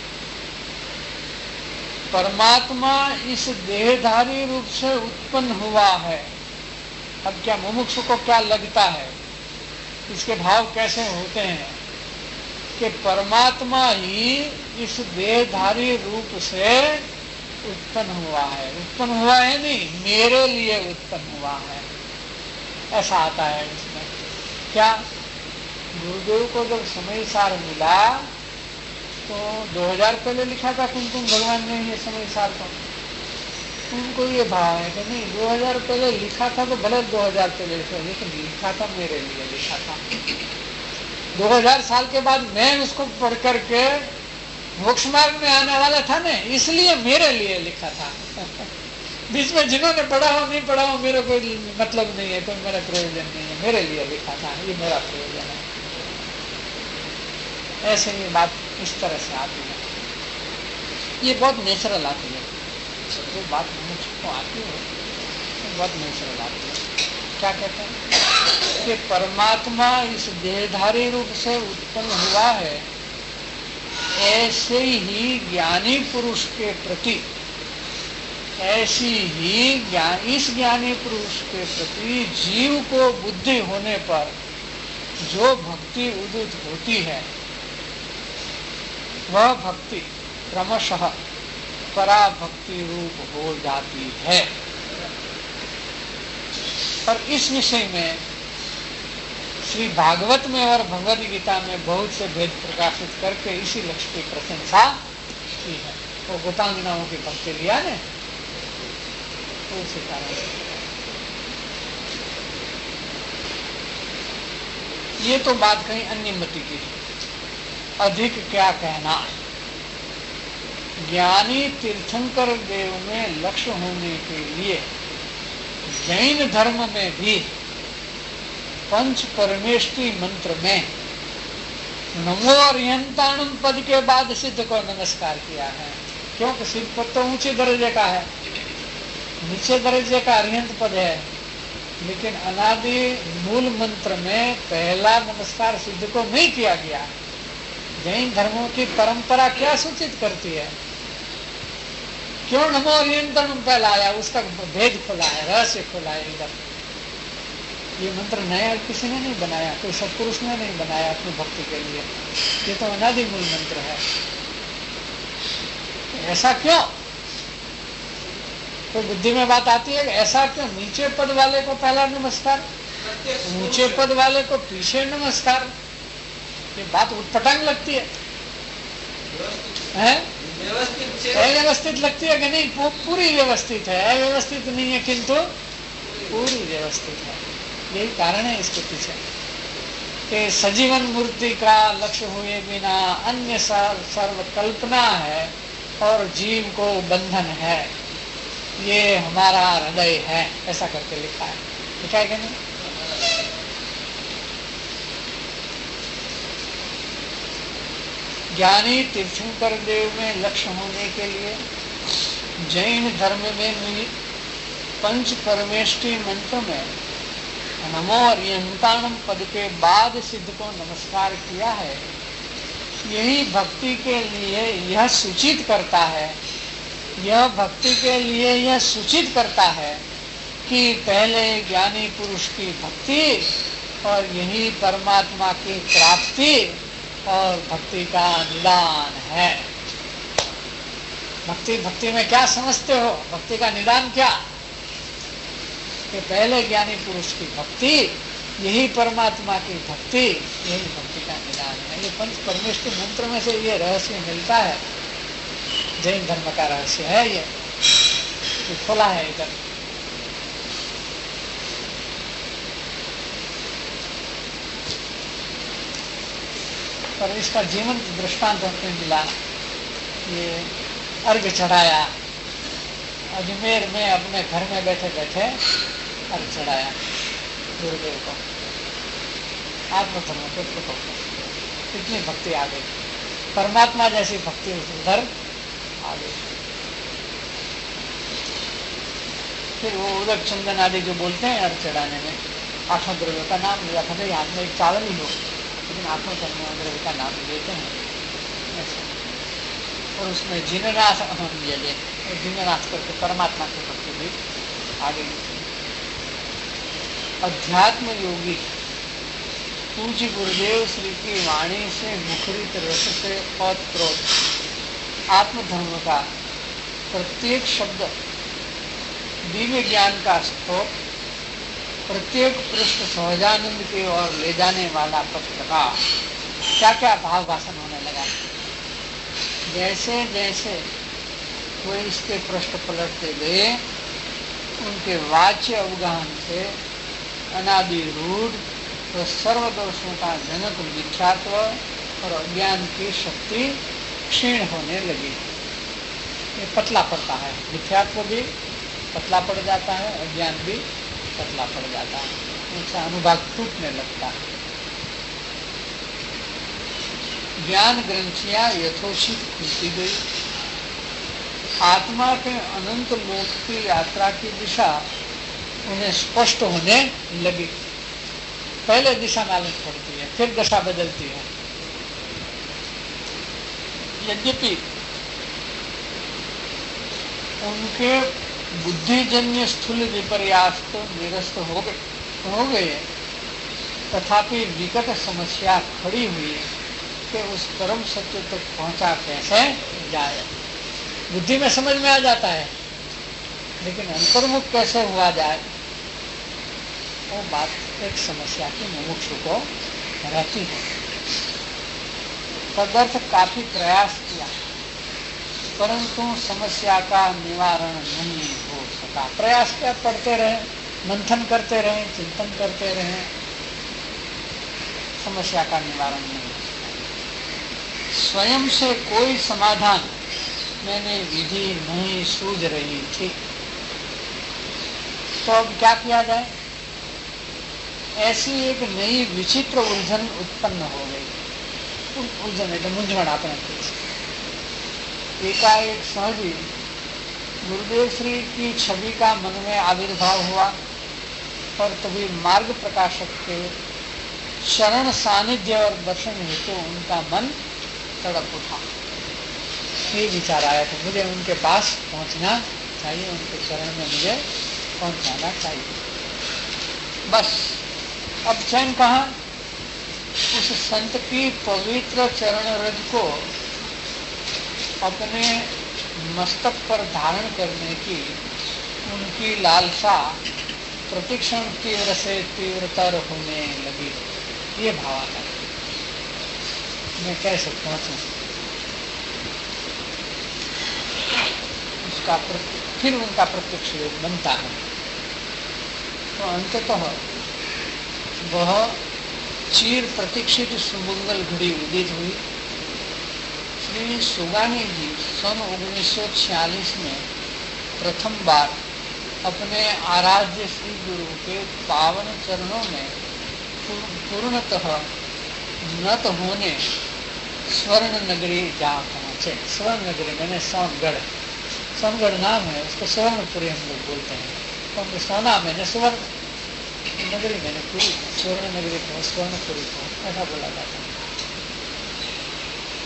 परमात्मा इस देहधारी रूप से उत्पन्न हुआ है। अब क्या मुमुक्षु को क्या लगता है, इसके भाव कैसे होते हैं कि परमात्मा ही इस देहधारी रूप से उत्पन्न हुआ है। उत्पन्न हुआ है नहीं, मेरे लिए उत्पन्न हुआ है, ऐसा आता है इसमें। क्या गुरुदेव को जब समय सार मिला तो 2000 पहले लिखा था कुमकुम भगवान ने ये समय सार को। उनको ये भाव है कि नहीं, 2000 पहले लिखा था तो भले 2000 पहले लिखा, लेकिन लिखा था मेरे लिए लिखा था। 2000 साल के बाद मैं उसको पढ़ करके मोक्ष मार्ग में आने वाला था ना, इसलिए मेरे लिए लिखा था। बीच में जिन्होंने पढ़ा हो नहीं पढ़ा हो मेरा कोई मतलब नहीं है, कोई मेरा प्रयोजन नहीं है, मेरे लिए लिखा था, ये मेरा प्रयोजन है। ऐसे ही बात इस तरह से आती है, ये बहुत नेचुरल आती है। जो बात मुझको आती है तो बहुत नेचुरल आती है। क्या कहते हैं कि परमात्मा इस देहधारी रूप से उत्पन्न हुआ है, ऐसे ही ज्ञानी पुरुष के प्रति, ऐसी ही इस ज्ञानी पुरुष के प्रति जीव को बुद्धि होने पर जो भक्ति उदित होती है, वह भक्ति क्रमशः पराभक्ति रूप हो जाती है। और इस विषय में श्री भागवत में और भगवद गीता में बहुत से भेद प्रकाशित करके इसी लक्ष्य की प्रशंसा की है। वो गोतांगनाओं की भक्ति लिया ने, तो उसी कारण से ये तो बात कहीं अन्य मति की है। अधिक क्या कहना। ज्ञानी तीर्थंकर देव में लक्ष्य होने के लिए जैन धर्म में भी पंच परमेष्टि मंत्र में नमो अर्यंताणम पद के बाद सिद्ध को नमस्कार किया है। क्योंकि सिद्ध पद तो ऊंचे दर्जे का है, नीचे दर्जे का अर्यंत पद है, लेकिन अनादि मूल मंत्र में पहला नमस्कार सिद्ध को नहीं किया गया। जैन धर्मों की परंपरा क्या सूचित करती है, क्यों नमो अर्यंताणम पहला आया, उसका भेद खुला है, रहस्य खुला है। इधर ये मंत्र नया किसी ने नहीं बनाया, कोई सत्पुरुष ने नहीं बनाया अपनी भक्ति के लिए, ये तो अनादि मूल मंत्र है। ऐसा क्यों? तो बुद्धि में बात आती है, ऐसा क्यों? नीचे पद वाले को पहला नमस्कार, ऊंचे पद वाले को पीछे नमस्कार। ये बात उटपटांग लगती है, अव्यवस्थित लगती है कि नहीं? पूरी व्यवस्थित है, अव्यवस्थित नहीं है किंतु पूरी व्यवस्थित है। यही कारण है इसके पीछे कि सजीवन मूर्ति का लक्ष्य हुए बिना अन्य सर्व कल्पना है और जीव को बंधन है, ये हमारा हृदय है, ऐसा करके लिखा है। लिखा है कि नहीं? ज्ञानी तीर्थंकर देव में लक्ष्य होने के लिए जैन धर्म में भी पंच परमेष्टि मंत्र में नमो अर्यंताणम पद के बाद सिद्ध को नमस्कार किया है। यही भक्ति के लिए यह सूचित करता है, यह भक्ति के लिए यह सूचित करता है कि पहले ज्ञानी पुरुष की भक्ति और यही परमात्मा की प्राप्ति और भक्ति का निदान है। भक्ति में क्या समझते हो? भक्ति का निदान क्या? कि पहले ज्ञानी पुरुष की भक्ति, यही परमात्मा की भक्ति, यही भक्ति का निदान है। ये पंच परमेष्टि मंत्र में से ये रहस्य मिलता है। जैन धर्म का रहस्य है ये खोला है इधर। पर इसका जीवंत दृष्टांत हमने मिला। ये अर्घ चढ़ाया, अजमेर में अपने घर में बैठे बैठे अर्घ चढ़ाया गुरुदेव को, आत्मधर्म के प्रकोप में कितनी भक्ति आ गई, परमात्मा जैसी भक्ति उधर आ गई। फिर वो उदक चंदन आदि जो बोलते हैं अर्घ चढ़ाने में, 8 द्रव्यों का नाम लिया, भले हाथ में एक चावल ही हो लेकिन 8 द्रव्य का नाम लेते हैं ऐसा। और उसमें जिननाथ ये ले, जिननाथ करके परमात्मा की भक्ति भी आ गई। अध्यात्म योगी पूज्य गुरुदेव श्री की वाणी से मुखरित रस से ओतप्रोत आत्मधर्म का प्रत्येक शब्द दिव्य ज्ञान का स्रोत, प्रत्येक पृष्ठ सहजानंद की ओर ले जाने वाला पथ प्रकाश। क्या क्या भाव भाषण होने लगा। जैसे जैसे वो इसके पृष्ठ पलटते गए, उनके वाच्य अवगाहन से अनादि रूढ़ और सर्वदोषों का जनक मिथ्यात्व और अज्ञान की शक्ति क्षीण होने लगी। ये पतला पड़ता है, मिथ्यात्व भी पतला पड़ जाता है, अज्ञान भी पतला पड़ जाता है, उनका अनुभाग टूटने लगता है। ज्ञान ग्रंथियां यथोचित खुलती गई। आत्मा के अनंत लोक की यात्रा की दिशा उन्हें स्पष्ट होने लगी। पहले दिशा मालूम पड़ती है, फिर दशा बदलती है। यद्यपि उनके बुद्धिजन्य स्थूल विपर्यास तो निरस्त हो गए, तथापि विकट समस्या खड़ी हुई कि उस परम सत्य तक पहुंचा कैसे जाए। बुद्धि में समझ में आ जाता है, लेकिन अंतर्मुख कैसे हुआ जाए, वो बात एक समस्या की मुमुक्षु को रहती है। तदर्थ काफी प्रयास किया, परंतु समस्या का निवारण नहीं हो सका। प्रयास क्या, पढ़ते रहे, मंथन करते रहे, चिंतन करते रहे, समस्या का निवारण नहीं हो सका। स्वयं से कोई समाधान मैंने विधि नहीं सूझ रही थी। तो अब क्या किया जाए? ऐसी एक नई विचित्र उलझन उत्पन्न हो गई। उलझन है तो मूंझवण अपने एकाएक सहजी गुरुदेव श्री की छवि का मन में आविर्भाव हुआ, और तभी मार्ग प्रकाशक के शरण सानिध्य और दर्शन हेतु उनका मन तड़प उठा। ये विचार आया कि मुझे उनके पास पहुंचना चाहिए, उनके चरण में मुझे पहुंचाना चाहिए। बस अब चैन कहाँ? उस संत की पवित्र चरण रज को अपने मस्तक पर धारण करने की उनकी लालसा प्रतिक्षण तीव्र से तीव्रतर होने लगी। ये भाव आता है, मैं कैसे पहुंचूं उसका फिर उनका प्रत्यक्ष योग बनता है। तो अंततः वह चीर प्रतीक्षित सुमंगल घड़ी उदित हुई। श्री सुगानी जी सन 1946 में प्रथम बार अपने आराध्य श्री गुरु के पावन चरणों में पूर्णतः नत होने स्वर्ण नगरी जा पहुंचे। स्वर्ण नगरी मैंने सोनगढ़, सोनगढ़ नाम है, उसको स्वर्णपुरी हम लोग बोलते हैं। क्योंकि सोना मैंने स्वर्ण, नगरी मैंने पूरी, स्वर्ण नगरी को स्वर्णपुरी को ऐसा बोला जाता है।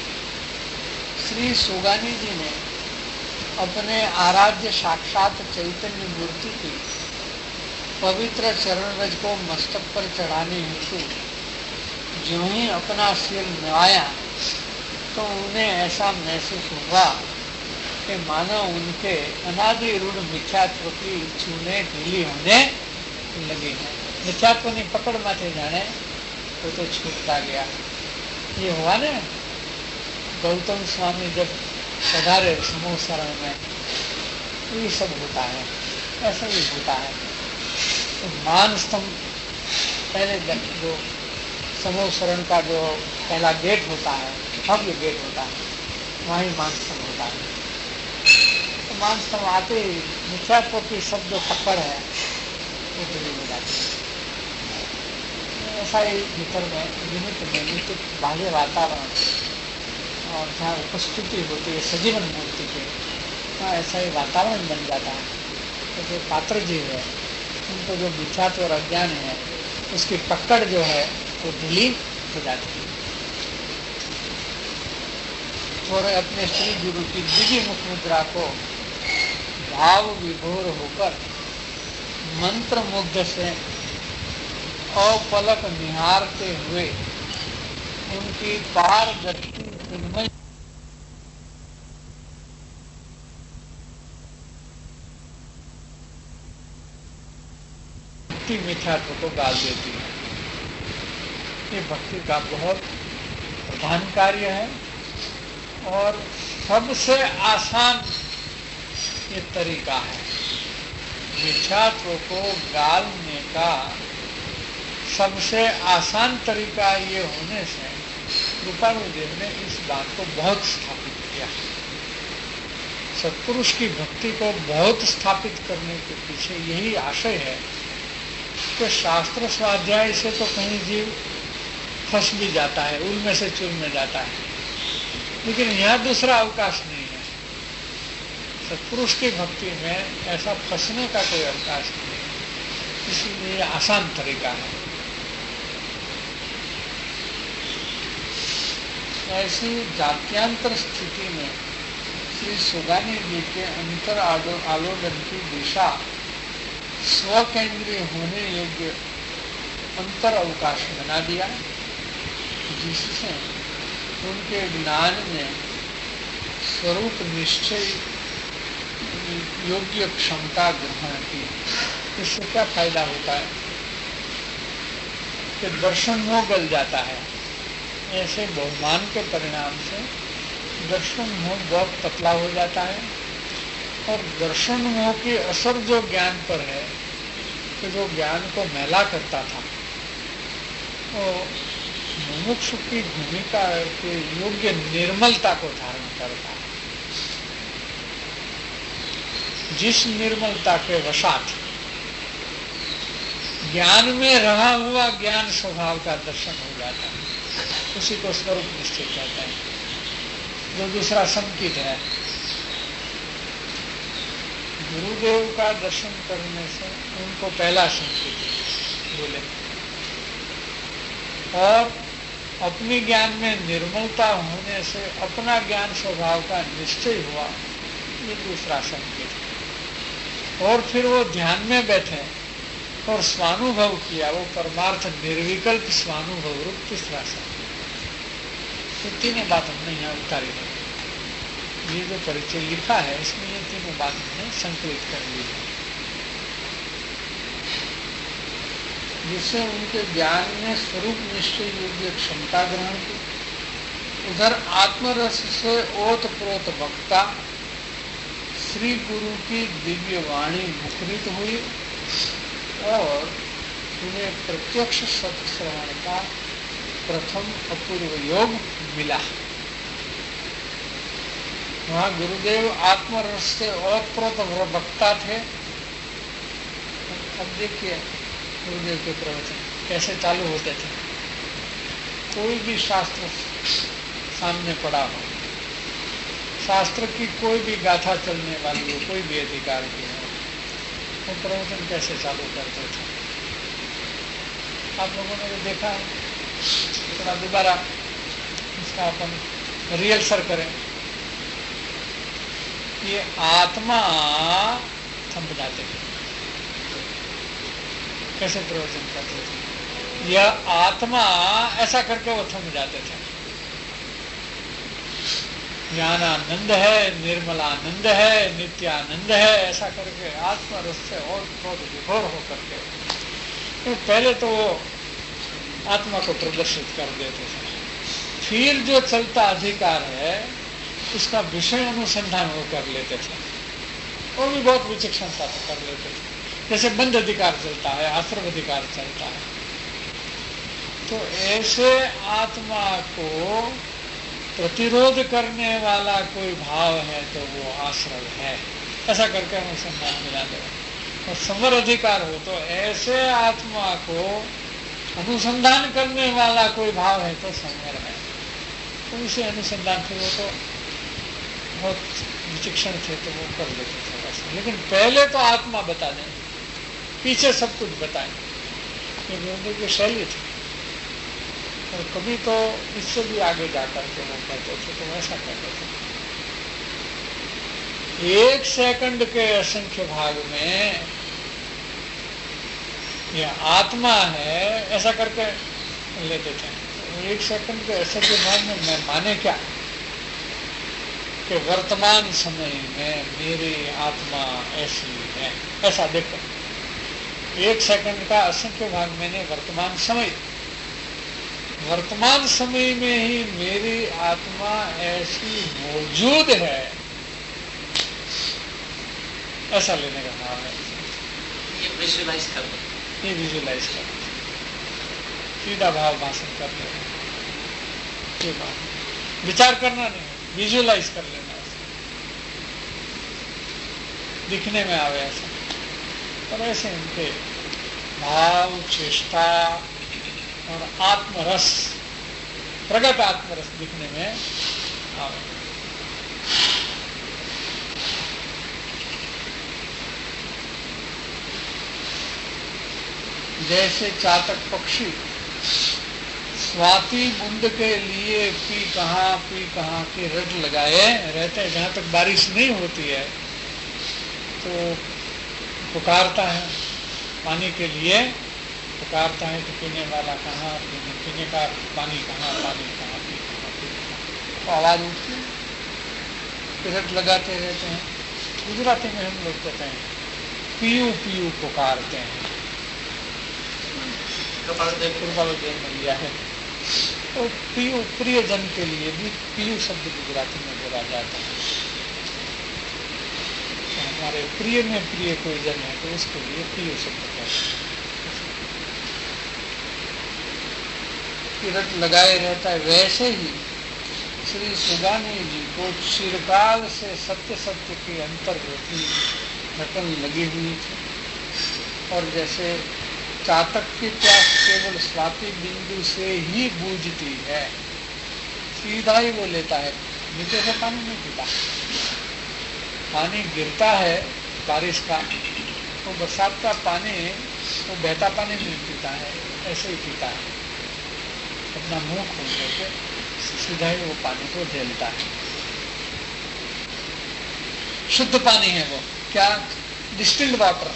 श्री सोगानी जी ने अपने आराध्य साक्षात चैतन्य मूर्ति की पवित्र चरण रज को मस्तक पर चढ़ाने हेतु जो ही अपना सिर नवाया तो उन्हें ऐसा महसूस हुआ कि मानो उनके अनादि रूढ़ मिथ्यात्व की चूने ढीली होने लगी है। मिथ्यात्व ने पकड़ माथे जाने तो छूटता गया। ये हुआ ना गौतम स्वामी जब पधारे समूह शरण में, ये सब होता है, ऐसा ही होता है। तो मान स्तंभ पहले जो समूह शरण का जो पहला गेट होता है, भव्य गेट होता है, वहीं मान स्तंभ होता है। तो मान स्तंभ आते ही मिथ्यात्व की सब जो पकड़ है वो दूरी हो जाती है। ऐसा ही भीतर में निमित्त बाह्य वातावरण और जहाँ उपस्थिति होती है सजीवन मूर्ति के, वहाँ ऐसा ही वातावरण बन जाता है। तो जो पात्र जी है उनको जो मिथ्यात्व और अज्ञान है उसकी पकड़ जो है वो ढीली हो जाती है। थोड़े अपने श्री गुरु की दिव्य मुख मुद्रा को भाव विभोर होकर मंत्र मुग्ध से अपलक निहारते हुए उनकी पारदर्शी चिन्मय भक्ति मिथ्यात्व को गाल देती है। ये भक्ति का बहुत प्रधान कार्य है और सबसे आसान ये तरीका है। मिथ्यात्व को गालने का सबसे आसान तरीका ये होने से कृपालुदेव ने इस बात को बहुत स्थापित किया। सत्पुरुष की भक्ति को बहुत स्थापित करने के पीछे यही आशय है कि शास्त्र स्वाध्याय से तो कहीं जीव फंस भी जाता है, उल में से चूल में जाता है, लेकिन यहाँ दूसरा अवकाश नहीं है। सत्पुरुष की भक्ति में ऐसा फंसने का कोई अवकाश नहीं है, इसलिए आसान तरीका है। ऐसी जात्यांतर स्थिति में श्री सुगानी जी के अंतर आलोडन की दिशा स्वकेंद्रीय होने योग्य अंतर अवकाश बना दिया, जिससे उनके ज्ञान में स्वरूप निश्चय योग्य क्षमता ग्रहण की। इससे क्या फायदा होता है कि दर्शन मोह गल जाता है। ऐसे बहुमान के परिणाम से दर्शन मोह बहुत पतला हो जाता है और दर्शन मोह की असर जो ज्ञान पर है, कि जो ज्ञान को मैला करता था, वो मुमुक्षु की भूमिका के योग्य निर्मलता को धारण करता है। जिस निर्मलता के वशात ज्ञान में रहा हुआ ज्ञान स्वभाव का दर्शन हो जाता है, उसी को स्वरूप निश्चय कहते हैं। जो दूसरा संकित है, गुरुदेव का दर्शन करने से उनको पहला संकित बोले, और अपने ज्ञान में निर्मलता होने से अपना ज्ञान स्वभाव का निश्चय हुआ, ये दूसरा संकेत है। और फिर वो ध्यान में बैठे और स्वानुभव किया, वो परमार्थ निर्विकल्प स्वानुभव रूप तीसरा संकेत। ये तीनों बात हमने यहाँ उतारी है। ये जो परिचय लिखा है इसमें ये तीनों बात हमने संकलित कर ली है, जिससे उनके ज्ञान में स्वरूप निश्चय योग्य क्षमता ग्रहण की। उधर आत्मरस से ओतप्रोत वक्ता श्री गुरु की दिव्य वाणी मुखरित हुई और उन्हें प्रत्यक्ष सत्श्रवण का प्रथम अपूर्व योग मिला। वहां गुरुदेव आत्मरस से ओतप्रोत वक्ता थे। अब देखिए गुरुदेव के प्रवचन कैसे चालू होते थे। कोई भी शास्त्र सामने पड़ा हो, शास्त्र की कोई भी गाथा चलने वाली हो, कोई भी अधिकार की हो, वो प्रवचन कैसे चालू करते थे। आप लोगों ने देखा है, थोड़ा दोबारा इसका अपन रिहर्सल करें। ये आत्मा थम जाते थे। कैसे प्रवचन करते थे? यह आत्मा ऐसा करके वो थम जाते थे। ज्ञानानंद है, निर्मलानंद है, नित्यानंद है, ऐसा करके आत्मा रस से और विभोर होकर के तो पहले तो वो आत्मा को प्रदर्शित कर देते थे। फिर जो चलता अधिकार है उसका विषय अनुसंधान वो कर लेते थे, वो भी बहुत विचक्षणता से कर लेते थे। जैसे बंध अधिकार चलता है, आश्रम अधिकार चलता है, तो ऐसे आत्मा को प्रतिरोध करने वाला कोई भाव है तो वो आश्रय है, ऐसा करके अनुसंधान मिला देगा। और संवर अधिकार हो तो ऐसे आत्मा को अनुसंधान करने वाला कोई भाव है तो संवर है। तो इसे अनुसंधान फिर वो तो बहुत विचक्षण थे तो वो कर लेते थे वैसे। लेकिन पहले तो आत्मा बता दें, पीछे सब कुछ बताएं, ये गुरुदेव की शैली थी। और कभी तो इससे भी आगे जाकर के वो कहते थे, तो ऐसा कहते थे 1 सेकंड के असंख्य भाग में यह आत्मा है, ऐसा करके लेते थे। 1 सेकंड के असंख्य भाग में मैं माने क्या कि वर्तमान समय में मेरी आत्मा ऐसी है, ऐसा देखो। 1 सेकंड का असंख्य भाग मैंने वर्तमान समय में ही मेरी आत्मा ऐसी मौजूद है, ऐसा लेने का भाव है। ये विजुअलाइज कर दो, ये विजुअलाइज कर दो, सीधा भाव भाषण कर लेना, ये बात विचार करना नहीं, विजुअलाइज कर लेना, दिखने में आवे ऐसा। और ऐसे इनके भाव, चेष्टा और आत्मरस, प्रगट आत्मरस दिखने में आवे। जैसे चातक पक्षी स्वाति बूंद के लिए पी कहाँ की रट लगाए रहते हैं। जहां तक बारिश नहीं होती है तो पुकारता है पानी के लिए, पुकारता है कि पीने वाला कहाँ, पीने का पानी कहाँ, तो आवाज उठती है, रट लगाते रहते हैं। गुजराती में हम लोग कहते हैं पीयू पीयू पुकारते हैं, कृपाल देव ने लिया है। तो पीयू प्रियजन के लिए भी पीयू शब्द गुजराती में बोला जाता है। तो हमारे प्रिय में प्रिय कोई जन है तो उसके लिए पीयू शब्द कहते हैं। रट लगाए रहता है। वैसे ही श्री सुगानी जी को चिरकाल से सत्य सत्य की अंतर्गति घटन लगी हुई थी। और जैसे चातक की प्यास केवल स्वाति बिंदु से ही बूझती है, सीधा ही वो लेता है, नीचे से पानी नहीं पीता। पानी गिरता है बारिश का, तो बरसात का पानी वो बहता पानी नहीं पीता है, ऐसे ही पीता है, अपना मुंह खोल करके सीधा ही वो पानी को झेलता है। शुद्ध पानी है वो, क्या डिस्टिल्ड वाटर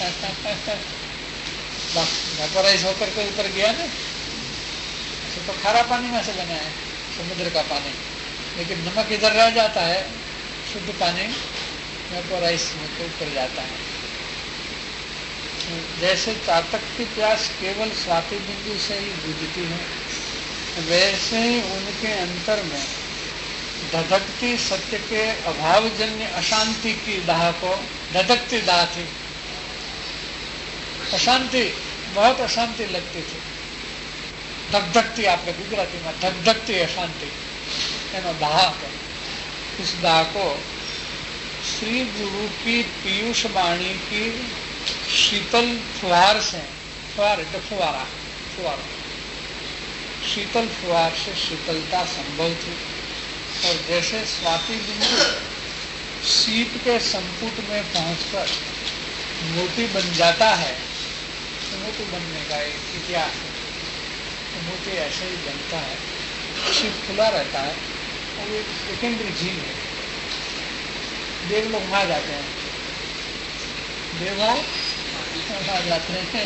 वेपराइज होकर के ऊपर गया ना, तो खारा पानी में से बना है समुद्र का पानी, लेकिन नमक इधर रह जाता है, शुद्ध पानी वेपराइज होकर ऊपर जाता है। जैसे चातक की प्यास केवल स्वाति बिंदु से ही बुझती है, वैसे ही उनके अंतर में धधकती सत्य के अभावजन्य अशांति की दाह को धधकती दाह थी। अशांति, बहुत अशांति लगती थी, धकधकती, आपके गुजराती में धकधकती अशांति एनो दाह को, इस दाह को श्री गुरु की पीयूष वाणी की शीतल फुहार से, फुहारा शीतल फुहार से शीतलता संभव थी। और जैसे स्वाति बिंदु शीत के संपुट में पहुंचकर मोती बन जाता है, तो मोती बनने का एक इतिहास है। तो मोती ऐसे ही बनता है, शीत खुला रहता है और एक सेकेंडरी झील है, देव लोग वहां जाते हैं, देव वहां जाते हैं।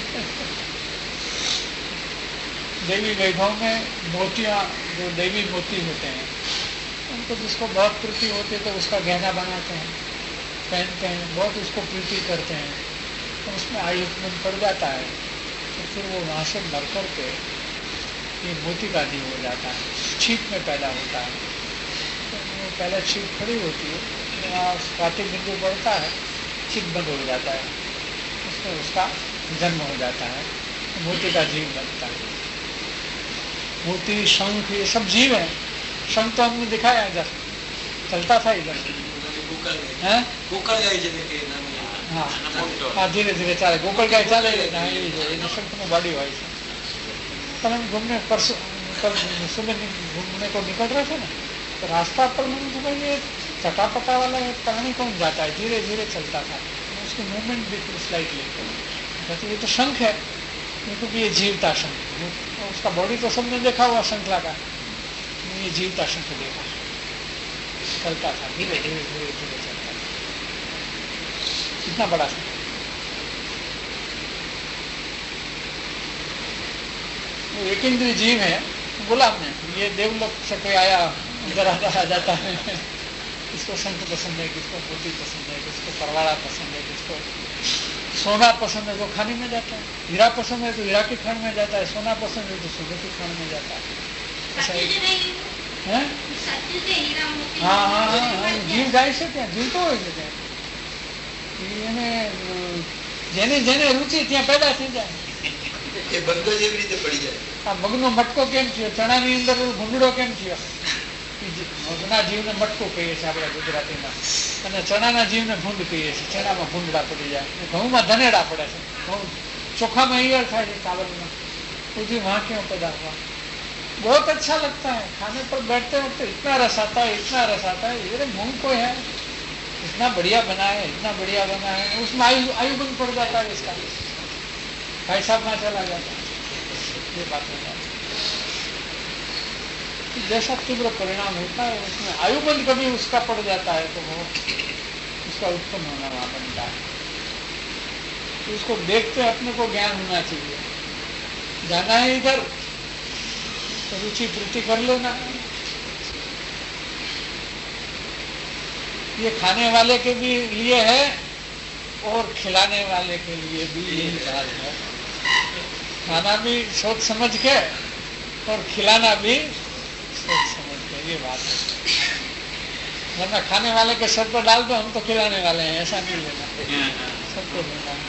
देवी वैभव में मोतियां, जो देवी मोती होते हैं, उनको जिसको बहुत प्रीति होती है तो उसका गहना बनाते हैं, पहनते हैं, बहुत उसको प्रीति करते हैं, तो उसमें आयुष्मान पड़ जाता है, तो फिर वो वहाँ से मर करके ये मोती का जीव हो जाता है, छींक में पैदा होता है। तो पहले छींक खड़ी होती है, वहाँ स्वाति बिंदु पड़ता है, छींक बंद हो जाता है, उसमें उसका जन्म हो जाता है, मोती का जीव बनता है। मोती, शंख, ये सब जीव है। शंख तो हमने दिखाया इधर, चलता था इधर, हाँ धीरे धीरे चाले, गोकल गाय चाले, शंख में बड़ी हुई है। कल हम घूमने परसों, कल सुबह घूमने को निकल रहे थे ना, तो रास्ता पर मैंने ये चटापटा वाला प्राणी कौन जाता है, धीरे धीरे चलता था, उसकी मूवमेंट बिल्कुल स्लाइटली, कहते ये तो शंख है, क्योंकि ये जीवता शंख, उसका बॉडी तो सबने देखा हुआ शंखला का, ये जीवता शंख देखा, चलता था धीरे धीरे धीरे धीरे चलता था, कितना बड़ा शंख। एक इंद्रिय जीव है, बोला हमने, ये देवलोक से कोई आया इधर आ जाता है, किसको शंख पसंद है, किसको मोती पसंद है, किसको परवाड़ा पसंद है, किसको सोना पसंद है तो खाने में जाता है, हीरा पसंद है तो हीरा की खान में जाता है, सोना पसंद है तो सोने की खान में जाता है। हाँ हाँ हाँ, जीव जाए છે ત્યાં, જીવતો હોય છે ત્યાં, એને જેને જેને રુચિ ત્યાં પેદા થઈ જાય। એ બંધો જેવી રીતે પડી જાય। આ મગનો મટકો કેમ થયો, ચણાની અંદર ભૂંગળો કેમ થયો, મગના જીવને મટકો કહીએ છીએ આપણે ગુજરાતીમાં, અને ચણાના જીવને ભૂંડ કહીએ છીએ, ચણામાં ભૂંડડા પડી જાય, ઘઉંમાં ધનેડા પડે છે, ઘઉં ચોખામાં ઈયળ થાય છે, ચાવલમાં, उसी वहाँ क्यों पैदा हुआ। बहुत अच्छा लगता है, खाने पर बैठते वक्त इतना रस आता है, इतना रस आता है, ये मूंग को है, इतना बढ़िया बना है, इतना बढ़िया बना है, उसमें आयु बंद पड़ जाता है इसका, भाई साहब में चला जाता है, ये बात हो जाती है। जैसा तीव्र परिणाम होता है उसमें आयुबंध कभी उसका पड़ जाता है तो वो उसका उत्पन्न होना वहां बनता है। तो उसको देखते अपने को ज्ञान होना चाहिए, जाना है इधर तो रुचि प्रीति कर लेना। ये खाने वाले के भी लिए है और खिलाने वाले के लिए भी यही बात है, खाना भी सोच समझ के और खिलाना भी सोच समझ के, ये बात है। वरना खाने वाले के सर पर डाल दो हम तो खिलाने वाले हैं, ऐसा नहीं लेना, सबको लेना है।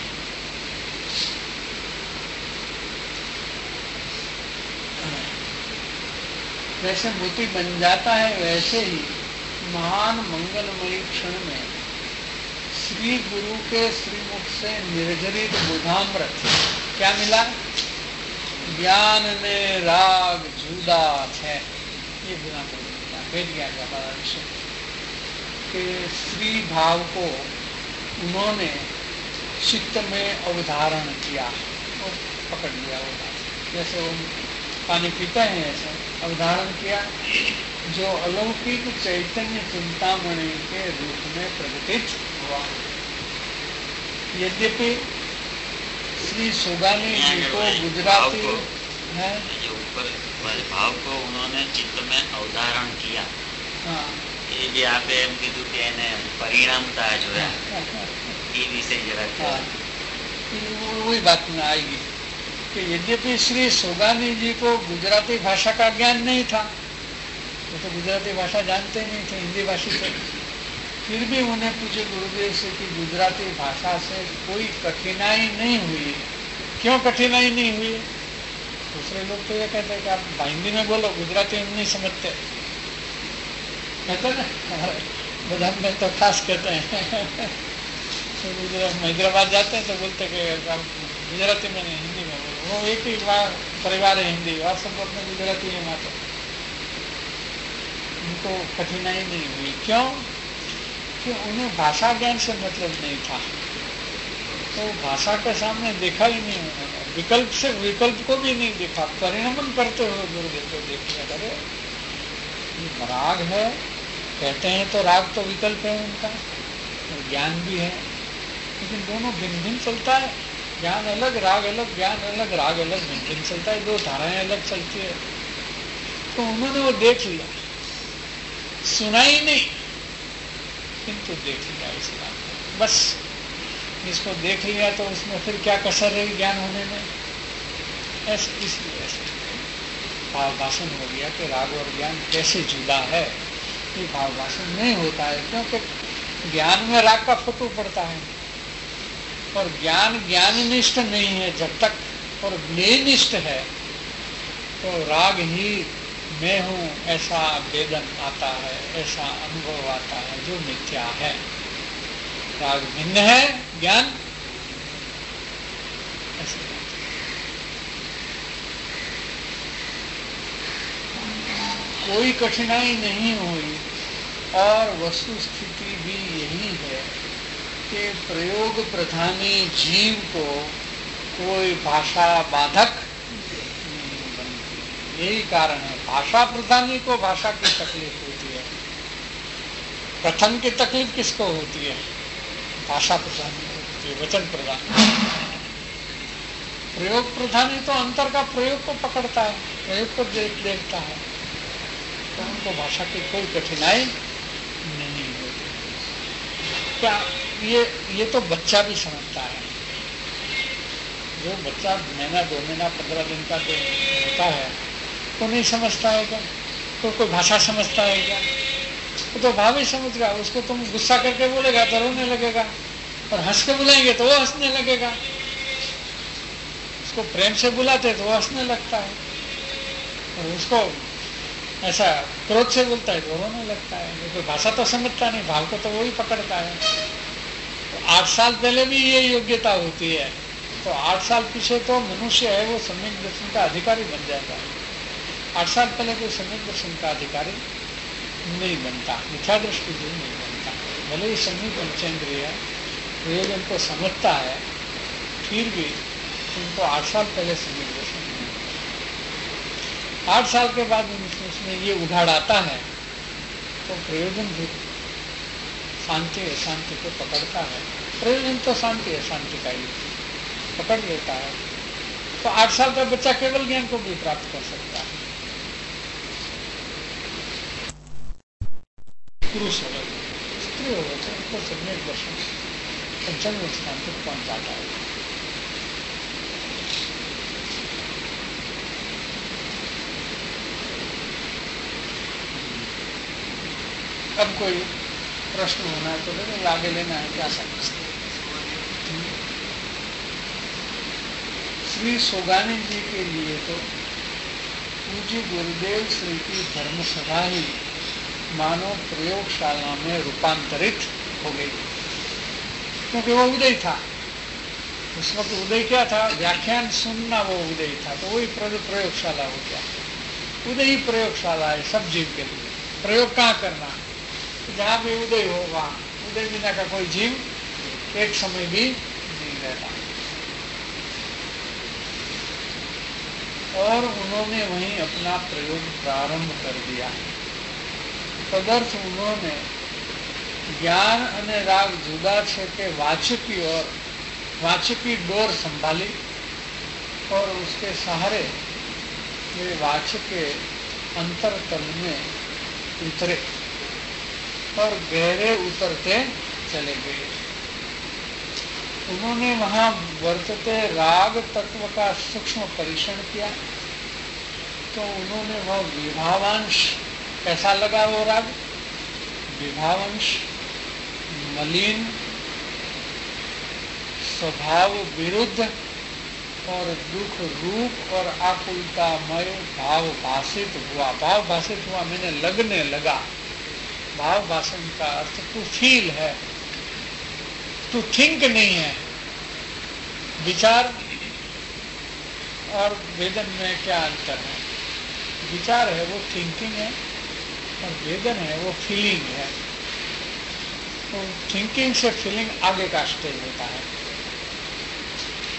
जैसे मोती बन जाता है वैसे ही महान मंगलमयी क्षण में श्री गुरु के श्रीमुख से निर्जरित बुधामृत क्या मिला, ज्ञान ने राग जुदा है, ये बुधामृत मिला, वेद ज्ञान का बड़ा विषय के श्री भाव को उन्होंने चित्त में अवधारण किया और पकड़ लिया वो बात। जैसे वो पानी पीते हैं ऐसे अवधारण किया, जो अलौकिक चैतन्य चिंतामणि के रूप में प्रकटित हुआ। यद्यपि श्री सुगानी जी को गुजराती है, जो ऊपर वाले भाव को उन्होंने चित्त में अवधारण किया, हाँ ये भी आपे एम कीधु के એને પરિણામતા જોયા, ये विषय जरा वही बात में आएगी कि यद्यपि श्री सुगानी जी को गुजराती भाषा का ज्ञान नहीं था, वो तो गुजराती भाषा जानते नहीं थे, हिंदी भाषी थे, फिर भी उन्हें पूछे गुरुदेव से कि गुजराती भाषा से कोई कठिनाई नहीं हुई। क्यों कठिनाई नहीं हुई? दूसरे लोग तो ये कहते हैं कि आप हिंदी में बोलो, गुजराती हम नहीं समझते, कहते ना, बदाम में तो खास कहते हैं तो हैदराबाद जाते हैं तो बोलते कि गुजराती में नहीं, हिंदी में बोलो। वो एक ही परिवार है हिंदी और सब अपने गुजराती है, वहाँ तो उनको कठिनाई नहीं हुई। क्यों? कि उन्हें भाषा ज्ञान से मतलब नहीं था, तो भाषा के सामने देखा ही नहीं उन्होंने, विकल्प से विकल्प को भी नहीं देखा, परिणमन करते हुए गुरुदेव को देखने लगे। ये राग है, कहते हैं तो राग तो विकल्प है उनका और ज्ञान भी है, लेकिन दोनों भिन्न भिन्न चलता है। ज्ञान अलग, राग अलग, ज्ञान अलग, राग अलग, भिन्न भिन्न चलता है, दो धाराएं अलग चलती है। तो उन्होंने वो देख लिया, सुना ही नहीं किंतु देख लिया इस बात को। बस इसको देख लिया तो उसमें फिर क्या कसर रही ज्ञान होने में? ऐसे इसलिए ऐसे भाव भाषण हो गया कि राग और ज्ञान कैसे जुदा है। ये भाव भाषण नहीं होता है क्योंकि ज्ञान में राग का फोटो पड़ता है और ज्ञान ज्ञाननिष्ठ नहीं है जब तक, और ज्ञेयनिष्ठ है तो राग ही मैं हूं ऐसा वेदन आता है, ऐसा अनुभव आता है जो मिथ्या है। राग भिन्न है, ज्ञान ऐसे। कोई कठिनाई नहीं हुई और वस्तु स्थिति भी यही है कि प्रयोग प्रधानी जीव को कोई भाषा बाधक नहीं बनती। यही कारण है, भाषा प्रधानी को भाषा की तकलीफ होती है। प्रथम की तकलीफ किसको होती है? भाषा प्रधानी होती है, वचन प्रधानी। प्रयोग प्रधानी तो अंतर का प्रयोग को पकड़ता है, प्रयोग को देखता है, तो उनको भाषा की कोई कठिनाई नहीं होती। क्या ये तो बच्चा भी समझता है। जो बच्चा महीना 2 महीना 15 दिन का जो होता है वो नहीं समझता है क्या? तो कोई भाषा समझता है क्या? वो तो भाव ही समझ रहा। उसको तुम गुस्सा करके बोलेगा तो रोने लगेगा, और हंस के बुलाएंगे तो वो हंसने लगेगा। उसको प्रेम से बुलाते तो वो हंसने लगता है, और उसको ऐसा क्रोध से बोलता है तो रोने लगता है। कोई भाषा तो समझता नहीं, भाव को तो वही पकड़ता है। तो 8 साल पहले भी ये योग्यता होती है, तो 8 साल पीछे तो मनुष्य है वो सम्यक दर्शन का अधिकारी बन जाता है। 8 साल पहले कोई सम्यक दर्शन का अधिकारी नहीं बनता, मिथ्या दृष्टि भी नहीं बनता। भले ही सम्यक पंचेंद्रिय प्रयोजन को समझता है, फिर भी उनको 8 साल पहले सम्यक दर्शन नहीं होता। 8 साल के बाद उसमें ये उघाड़ आता है तो प्रयोजन भी शांति अशांति को पकड़ता है। प्रयोजन तो शांति अशांति का ही पकड़ लेता है। तो 8 साल का बच्चा केवल ज्ञान को भी प्राप्त कर सकता है। पुरुष हो गए, स्त्री हो गए, उनको सम्यक दर्शन पंचम स्थान तक पहुंच जाता है। अब कोई प्रश्न होना है तो देखो, आगे लेना है क्या समझते हैं। श्री सोगानी जी के लिए तो पूज्य गुरुदेव श्री की धर्मसभा ही मानो प्रयोगशाला में रूपांतरित हो गई, क्योंकि वो उदय था। उस वक्त उदय क्या था? व्याख्यान सुनना वो उदय था, तो वही प्रयोगशाला हो गया। उदय ही प्रयोगशाला है सब जीव के लिए। प्रयोग कहाँ करना? जहाँ भी उदय होगा, उदय बिना का कोई जीव एक समय भी नहीं रहता। और उन्होंने वहीं अपना प्रयोग प्रारंभ कर दिया। तदर्थ उन्होंने ज्ञान અને राग जुदा છે કે वाचकी डोर संभाली और उसके सहारे वे वाचक के अंतरतल में उतरे और गहरे उतरते चले गए। उन्होंने वहां वर्तते राग तत्व का सूक्ष्म परीक्षण किया, तो उन्होंने वह विभावांश कैसा लगा? वो राग विभावांश मलिन, स्वभाव विरुद्ध और दुख रूप और आकुलतामय भाव भाषित हुआ। भाव भाषित हुआ मैंने लगने लगा। भाव भाषण का अर्थ टू फील है, टू थिंक नहीं है। विचार और वेदन में क्या अंतर है? विचार है वो थिंकिंग है, और वेदन है वो फीलिंग है। तो थिंकिंग से फीलिंग आगे का स्टेज होता है।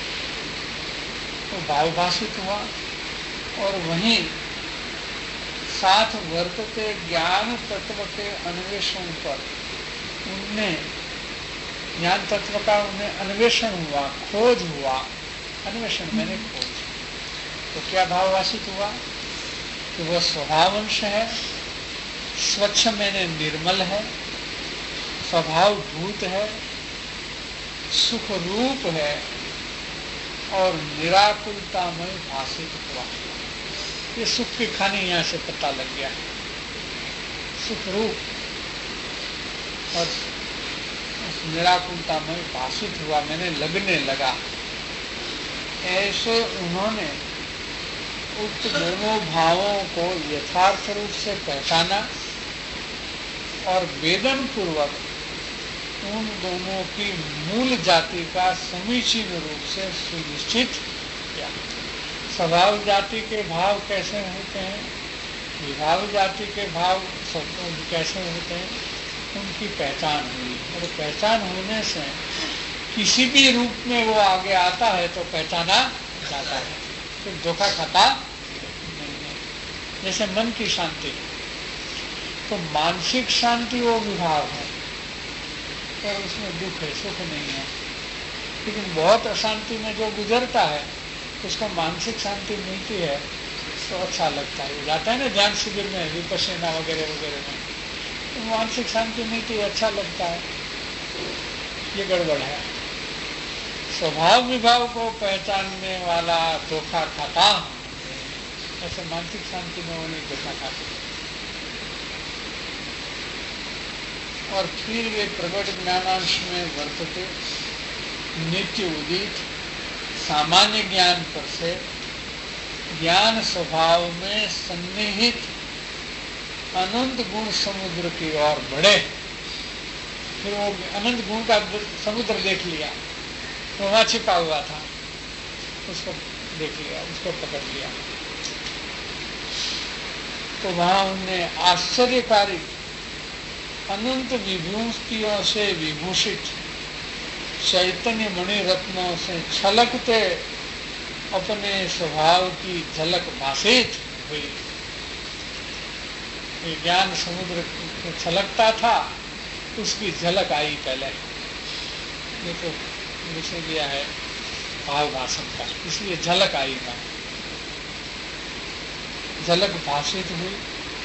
तो भाव भाषित हुआ और वहीं साथ वर्तते ज्ञान तत्व के अन्वेषण पर उनने ज्ञान तत्व का उन्हें अन्वेषण हुआ, खोज हुआ। अन्वेषण मैंने खोज। तो क्या भाववासित हुआ कि वह स्वभावंश है, स्वच्छ मैंने निर्मल है, स्वभाव भूत है, सुख रूप है और निराकुलतामय भाषित हुआ। ये सुख की खानी यहां से पता लग गया। सुख रूप और निराकुलतामय भाषित हुआ, मैंने लगने लगा। ऐसे उन्होंने उक्त दोनों भावों को यथार्थ रूप से पहचाना और वेदन पूर्वक उन दोनों की मूल जाति का समीचीन रूप से सुनिश्चित किया। स्वभाव जाति के भाव कैसे होते हैं, विभाव जाति के भाव कैसे होते हैं, उनकी पहचान हुई। और पहचान होने से किसी भी रूप में वो आगे आता है तो पहचाना जाता है, फिर धोखा खाता नहीं है। जैसे मन की शांति, तो मानसिक शांति वो विभाव है और उसमें दुख है, सुख नहीं है। लेकिन बहुत अशांति में जो गुजरता है उसको मानसिक शांति मिलती है तो अच्छा लगता है। जाता है ना ध्यान शिविर में, विपश्यना वगैरह वगैरह में, तो मानसिक शांति मिलती है, अच्छा लगता है। ये गड़बड़ है। स्वभाव विभाव को पहचानने वाला धोखा खाता, ऐसे मानसिक शांति में वो नहीं धोखा खाते। और फिर वे प्रकट ज्ञानांश में वर्तते नित्य उदित सामान्य ज्ञान पर से ज्ञान स्वभाव में सन्निहित अनंत गुण समुद्र की ओर बढ़े। फिर वो अनंत गुण का समुद्र देख लिया, तो वहां छिपा हुआ था, उसको देख लिया, उसको पकड़ लिया। तो वहां उनने आश्चर्यकारी अनंत विभूतियों से विभूषित चैतन्य मणि रत्नों से छलकते अपने स्वभाव की झलक भाषित हुई। ये ज्ञान समुद्र छलकता था, उसकी झलक आई पहले। ये तो विषय दिया है भाव भाषण का, इसलिए झलक आई था, झलक भाषित हुई।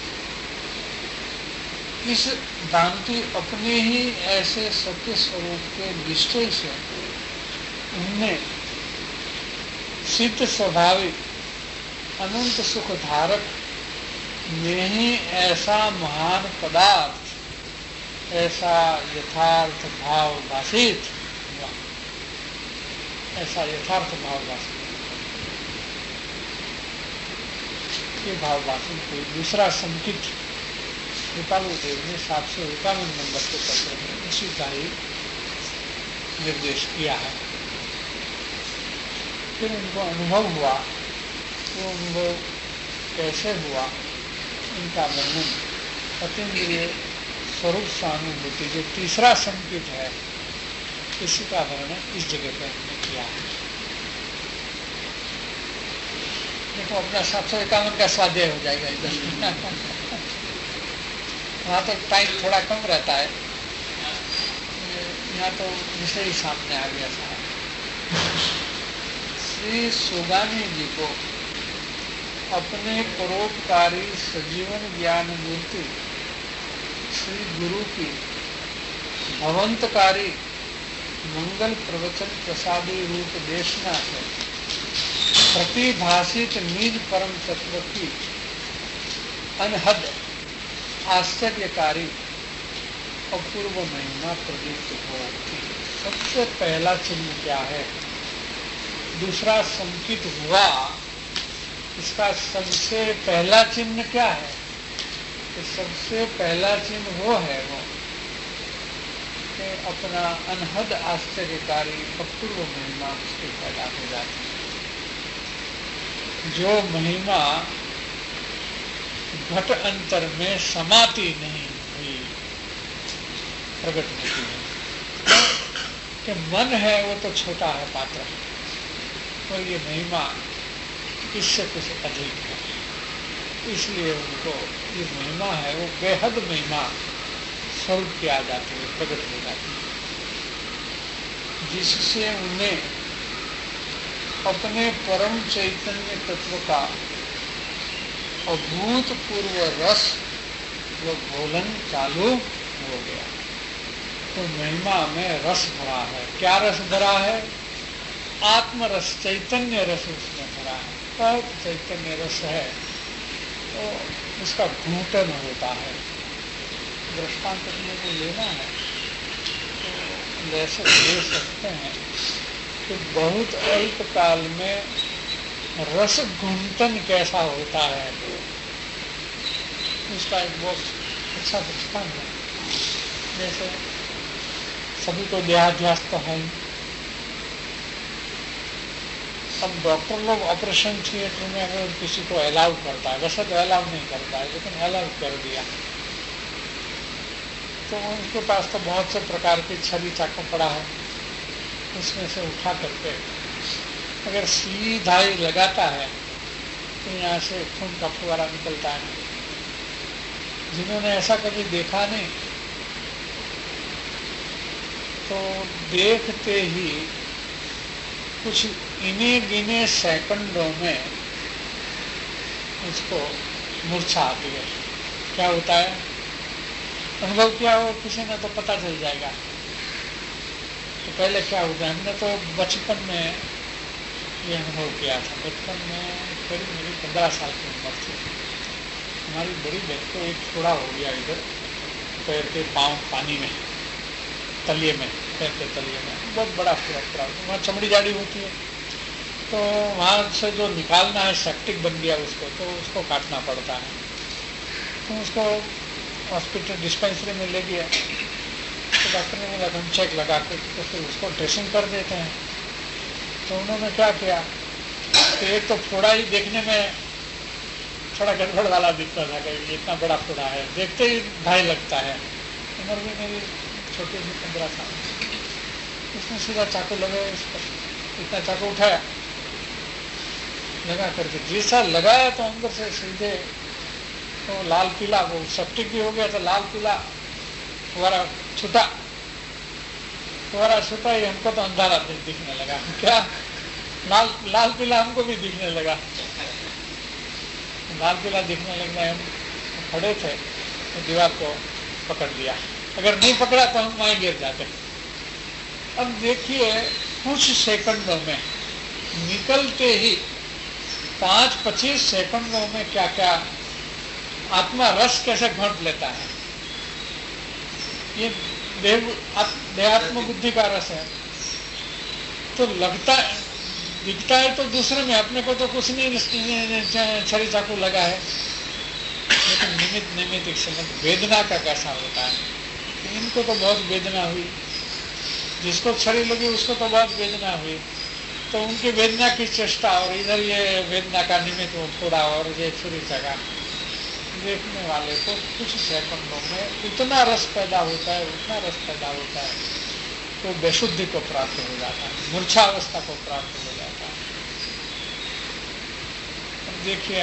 इस दांति अपने ही ऐसे सत्य स्वरूप के निश्चय से उनने सिद्ध स्वाभाविक अनंत सुख धारक में ही ऐसा महान पदार्थ, ऐसा यथार्थ भाव भाषित हुआ, ऐसा यथार्थ भाव भाषित। ये भाव भाषित कोई दूसरा संकित कृपालु देव ने 751 नंबर के पत्र में इसी का ही निर्देश किया है। फिर उनको अनुभव हुआ, वो अनुभव कैसे हुआ, इनका वर्णन अतीन्द्रिय स्वरूप स्वानुभूति जो तीसरा संकेत है, इसी का वर्णन इस जगह पर हमने किया है। देखो अपना 751 का स्वाध्याय हो जाएगा इधर। वहाँ तो टाइम थोड़ा कम रहता है, यहाँ तो विषय ही सामने आ गया था। श्री सुगानी जी को अपने परोपकारी सजीवन ज्ञान मूर्ति श्री गुरु की भवंतकारी मंगल प्रवचन प्रसादी रूप देशना से प्रतिभाषित निज परम तत्व की अनहद आश्चर्यकारी अपूर्व महिमा प्रदीप्त होती। सबसे पहला चिन्ह क्या है, दूसरा संकित हुआ, इसका सबसे पहला चिन्ह क्या है? तो सबसे पहला चिन्ह वो है वो कि अपना अनहद आश्चर्यकारी अपूर्व महिमा उसके पैदा हो जाती है। जो महिमा घट अंतर में समाती नहीं हुई, प्रकट होती है कि मन है वो तो छोटा है पात्र, और ये महिमा इससे कुछ अधिक है। इसलिए उनको ये महिमा है वो बेहद महिमा स्वरूप की आ जाती है, प्रकट हो जाती है, जिससे उन्हें अपने परम चैतन्य तत्व का अभूतपूर्व रस व घोलन चालू हो गया। तो महिमा में रस भरा है। क्या रस भरा है? आत्मरस, चैतन्य रस उसमें भरा है। बहुत चैतन्य रस है तो उसका घूंटन होता है। दृष्टांत को लेना है तो ऐसे ले सकते हैं कि बहुत अल्प काल में रस घूंटन कैसा होता है, उसका एक बहुत अच्छा दृष्टांत है। जैसे सभी को देहाध्यास तो है ही। अब डॉक्टर लोग ऑपरेशन थिएटर में अगर किसी को अलाउ करता है, वैसे तो अलाउ नहीं करता है लेकिन अलाउ कर दिया, तो उनके पास तो बहुत से प्रकार की छड़ी चाकू पड़ा है, उसमें से उठा करके अगर सीधा ही लगाता है तो यहाँ से खून का फुवारा निकलता है। जिन्होंने ऐसा कभी देखा नहीं तो देखते ही कुछ इन्हीं गिने सेकंडों में उसको मूर्छा आती है। क्या होता है? अनुभव किया हो किसी ने तो पता चल जाएगा। तो पहले क्या होता है, हमने तो बचपन में ये अनुभव किया था। बचपन में करीब मेरी 15 साल की उम्र थी। हमारी बड़ी बहन को एक फोड़ा हो गया इधर पैर के पाँव पानी में, तलिए में, पैर के तलिए में बहुत बड़ा फोड़ा। वहाँ चमड़ी जाड़ी होती है तो वहाँ से जो निकालना है सेप्टिक बन गया उसको, तो उसको काटना पड़ता है। तो उसको हॉस्पिटल डिस्पेंसरी में ले गया तो डॉक्टर ने बोला हम चेक लगा के तो फिर उसको ड्रेसिंग कर देते हैं। तो उन्होंने क्या किया कि एक तो फोड़ा ही देखने में थोड़ा गड़बड़ वाला दिखता था कि इतना बड़ा फोड़ा है, देखते ही भय लगता है। उम्र भी मेरी छोटी थी 15 साल। उसने सीधा चाकू लगाया, उस पर इतना चाकू उठाया, लगा करके जैसा लगाया तो अंदर से सीधे तो लाल पीला, वो सेप्टिक भी हो गया तो लाल पीला फुवारा छूटा। फुवारा छूटा ही हमको तो अंधारा दिखने लगा। क्या लाल पीला हमको भी दिखने लगा। लाल पीला दिखने लगना, हम खड़े थे तो दीवार को पकड़ लिया, अगर नहीं पकड़ा तो हम वहीं गिर जाते। अब देखिए कुछ सेकंडों में, निकलते ही 5-25 सेकंडों में क्या क्या आत्मा रस कैसे घोंट लेता है। ये देहात्म बुद्धि का रस है। तो लगता दिखता है तो दूसरे में, अपने को तो कुछ नहीं छड़ी चाकू लगा है, लेकिन निमित्त एक संबंध वेदना का कैसा होता है। इनको तो बहुत वेदना हुई, जिसको छड़ी लगी उसको तो बहुत वेदना हुई, तो उनकी वेदना की चेष्टा और इधर ये वेदना का निमित्त वो थोड़ा और ये छुरी चगा, देखने वाले को कुछ सेकंडों में उतना रस पैदा होता है, उतना रस पैदा होता है तो बेशुद्धि को प्राप्त हो जाता है, मूर्छावस्था को प्राप्त हो जाता है। देखिए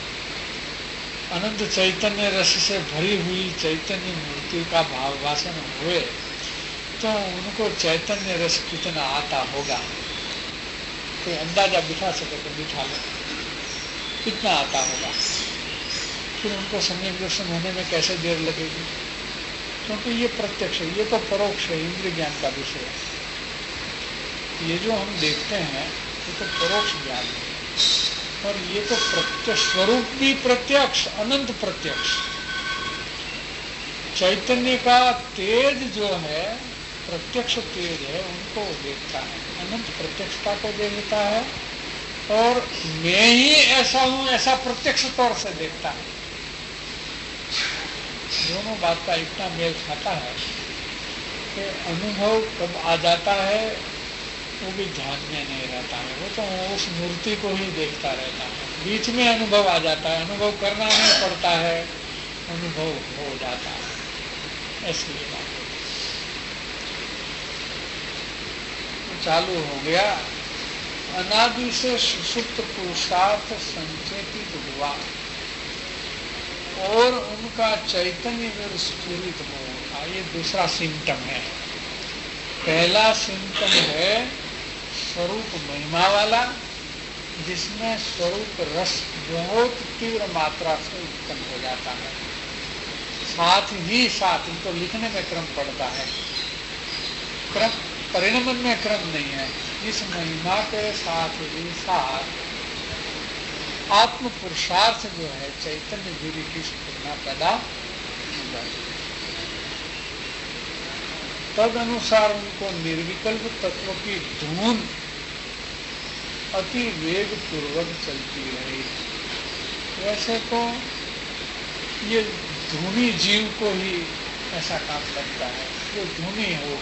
अनंत चैतन्य रस से भरी हुई चैतन्य मूर्ति का भाव वासन हुए तो उनको चैतन्य रस कितना आता होगा, कोई अंदाजा बिठा सके तो बिठा लो कितना आता होगा। फिर उनको सम्यक दर्शन होने में कैसे देर लगेगी, क्योंकि ये प्रत्यक्ष है, ये तो परोक्ष है, इंद्रिय ज्ञान का विषय है। ये जो हम देखते हैं ये तो परोक्ष ज्ञान है, और ये तो प्रत्यक्ष स्वरूप भी प्रत्यक्ष, अनंत प्रत्यक्ष। चैतन्य का तेज जो है, प्रत्यक्ष तेज है, उनको देखता है, अनंत प्रत्यक्षता को देखता है, और मैं ही ऐसा हूं ऐसा प्रत्यक्ष तौर से देखता है। दोनों बात का इतना मेल खाता है कि अनुभव कब आ जाता है वो भी ध्यान में नहीं रहता है, वो तो उस मूर्ति को ही देखता रहता है। बीच में अनुभव आ जाता है, अनुभव करना नहीं पड़ता है, अनुभव हो जाता है, ऐसी बात तो चालू हो गया। अनादि से सुषुप्त पुरुषार्थ संचेतित हुआ, और उनका चैतन्य में स्फुरित हो, ये दूसरा सिम्टम है। पहला सिम्टम है स्वरूप महिमा वाला, जिसमें स्वरूप रस बहुत तीव्र मात्रा से उत्पन्न हो जाता है। साथ ही साथ इनको लिखने में क्रम पड़ता है, क्रम परिणमन में क्रम नहीं है। इस महिमा के साथ ही साथ आत्म पुरुषार्थ जो है चैतन्य गिरी की स्फुरना पैदा हो जाती है। तद अनुसार उनको निर्विकल्प तत्व की धुन अति वेग पूर्वक चलती रही। वैसे तो ये धुनी जीव को ही ऐसा काम करता है, जो धुनी हो।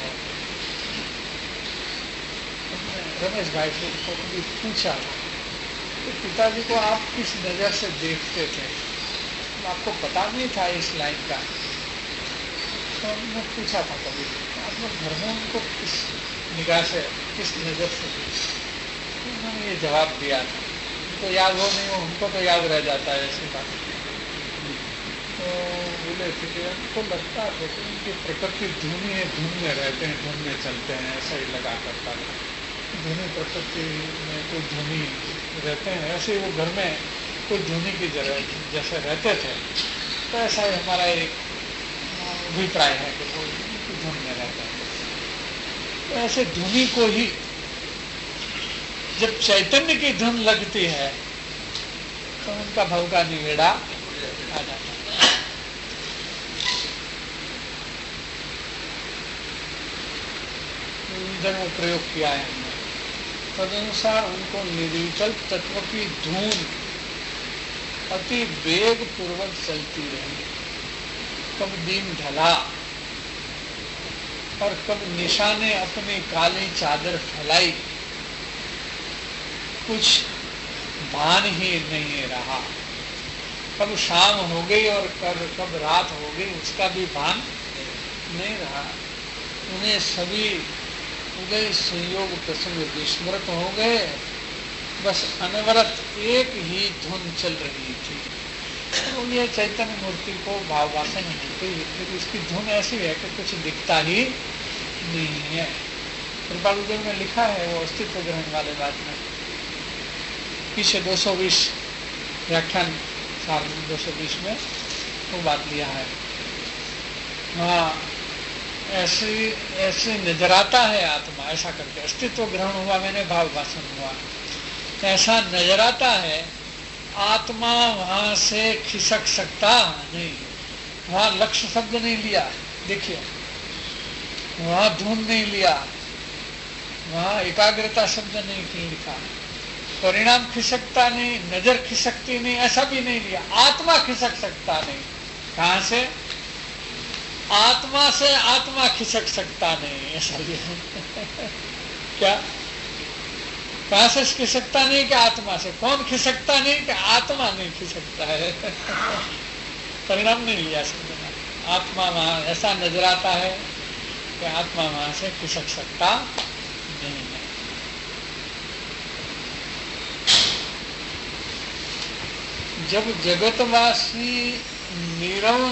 रमेश भाई से उनको कभी पूछा तो पिताजी को आप किस नजर से देखते थे, तो आपको पता नहीं था इस लाइन का। तो मैं पूछा था कभी आप लोग घर में उनको किस निगाह से, किस नजर से देखते, तो उन्होंने ये जवाब दिया था। उनको याद हो नहीं हो, हमको तो याद रह जाता है ऐसी बात। तो बोले थे कि उनको लगता था कि उनकी प्रकृति धुनी है, धुन में रहते हैं, धुन में चलते हैं, ऐसा ही लगा करता था। धुनी प्रकृति में कोई धुनी रहते हैं, ऐसे ही वो घर में कोई धुनी की जरूरत जैसे रहते थे। तो ऐसा ही हमारा एक अभिप्राय है कि वो धुन में रहते हैं। तो ऐसे धुनी को ही जब चैतन्य की धुन लगती है तो उनका भव का निवेड़ा आ जाता है। इधर वो प्रयोग किया है हमने। तदनुसार उनको निर्विकल्प तत्व की धूल अति वेग पूर्वक चलती रही। कब दिन ढला और कब निशा ने अपनी काली चादर फैलाई, कुछ भान ही नहीं रहा। कब शाम हो गई और कब रात हो गई, उसका भी भान नहीं रहा। उन्हें सभी उदय संयोग प्रसंग विस्मृत हो गए। बस अनवरत एक ही धुन चल रही थी। तो ये चैतन्य मूर्ति को भाववासन होती है, लेकिन इसकी धुन ऐसी है कि कुछ दिखता ही नहीं है। कृपालुदेव ने लिखा है वो अस्तित्व ग्रहण वाले बात में, पीछे 220 व्याख्यान साल 220 में वो बात लिया है। हाँ, ऐसे नजर आता है आत्मा, ऐसा करके अस्तित्व ग्रहण हुआ, मैंने भाव भाषण हुआ, ऐसा नजर आता है। आत्मा वहां से खिसक सकता नहीं, वहां लक्ष्य शब्द नहीं लिया, देखिए वहां धुन नहीं लिया, वहां एकाग्रता शब्द नहीं लिखा, परिणाम खिसकता नहीं, नजर खिसकती नहीं, ऐसा भी नहीं लिया। आत्मा खिसक सकता नहीं। कहां से? आत्मा से आत्मा खिसक सकता नहीं, ऐसा लिया। क्या? कहां से खिसकता नहीं कि आत्मा से? कौन खिसकता नहीं कि आत्मा नहीं खिसकता है। परिणाम नहीं लिया शब्द। आत्मा वहां ऐसा नजर आता है कि आत्मा वहां से खिसक सकता नहीं है। जब जगतवासी नीरव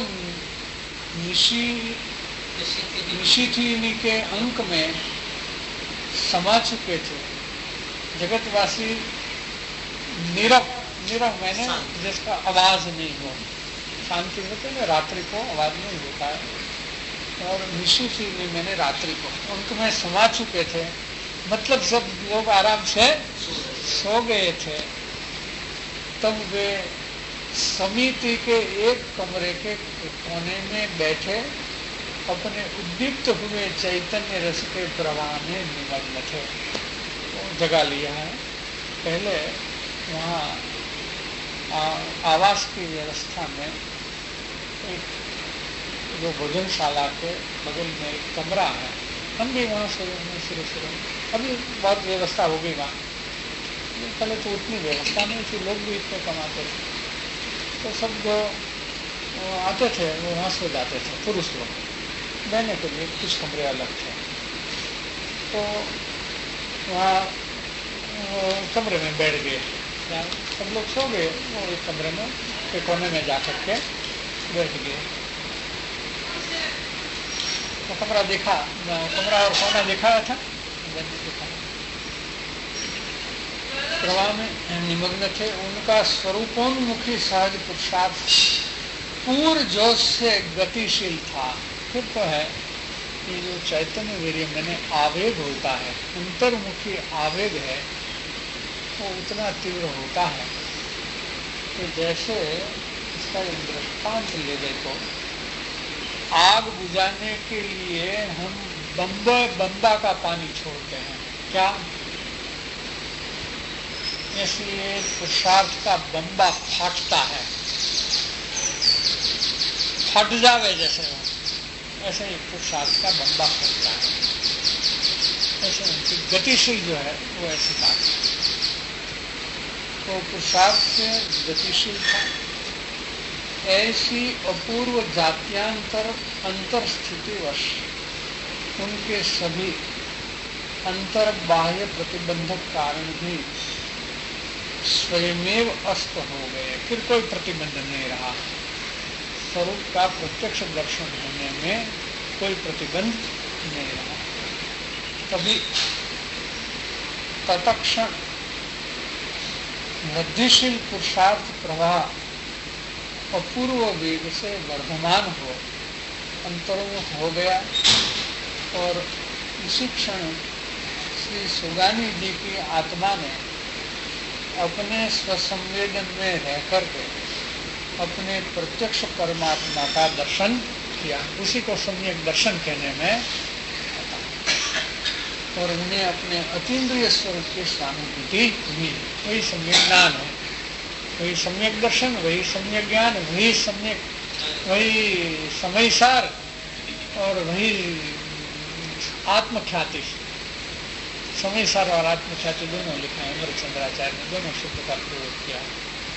निशिथी के अंक में समा चुके थे। जगतवासी नीरव, नीरव मैंने जिसका आवाज नहीं हो, शांति होते हैं रात्रि को आवाज नहीं होता है, और निशिथी ने मैंने रात्रि को अंक में समा चुके थे। मतलब सब लोग आराम से सो गए थे, तब वे समिति के एक कमरे के कोने में बैठे अपने उद्दीप्त हुए चैतन्य रस के प्रवाह में निमग्न थे। जगा लिया है। पहले वहाँ आवास की व्यवस्था में एक जो भोजनशाला के बगल में एक कमरा है, हम भी वहाँ शुरू अभी बहुत व्यवस्था हो गई वहाँ। पहले तो उतनी व्यवस्था नहीं थी, लोग भी इतने कमाते थे, तो सब जो आते थे वो वहाँ सो जाते थे। पुरुष लोग रहने के लिए कुछ कमरे अलग थे, तो वहाँ कमरे में बैठ गए, सब लोग सो गए। वो एक कमरे में एक कोने में जा करके बैठ गए। तो कमरा देखा, कमरा और कोना दिखाया था, प्रवाह में निमग्न थे। उनका स्वरूपोन्मुखी सहज पुरुषार्थ पूर्ण जोश से गतिशील था। फिर तो है कि जो चैतन्य वीर्य मैंने आवेग होता है, अंतर्मुखी आवेग है, वो इतना तीव्र होता है कि जैसे इसका एक दृष्टांत ले देखो, आग बुझाने के लिए हम बंबा का पानी छोड़ते हैं क्या? इसलिए पुरुषार्थ का बंबा फटता है, फट जावे जैसे हो, ऐसे ही पुरुषार्थ का बंबा फटता है। ऐसे उनकी गतिशील जो है वो ऐसी बात है। तो पुरुषार्थ से गतिशील था। ऐसी अपूर्व जात्यांतर अंतर स्थितिवश उनके सभी अंतर बाह्य प्रतिबंधक कारण भी स्वयमेव अस्त हो गए। फिर कोई प्रतिबंध नहीं रहा। स्वरूप का प्रत्यक्ष दर्शन होने में कोई प्रतिबंध नहीं रहा। तभी तत्क्षण वृद्धिशील पुरुषार्थ प्रवाह अपूर्व वेग से वर्धमान हो अंतर्मुख हो गया और इसी क्षण श्री सुगानी जी की आत्मा ने अपने स्वसंवेदन में रह करके अपने प्रत्यक्ष परमात्मा का दर्शन किया। उसी को सम्यक दर्शन कहने में आता है। और उन्हें अपने अतीन्द्रिय स्वरूप की स्वानुभूति हुई। वही सम्यक ज्ञान है, वही सम्यक दर्शन, वही सम्यक ज्ञान, वही समयसार और वही आत्मख्याति। समयसार और आत्मख्याति दोनों लिखा है अमरचंद्राचार्य ने, दोनों शब्द का प्रयोग किया।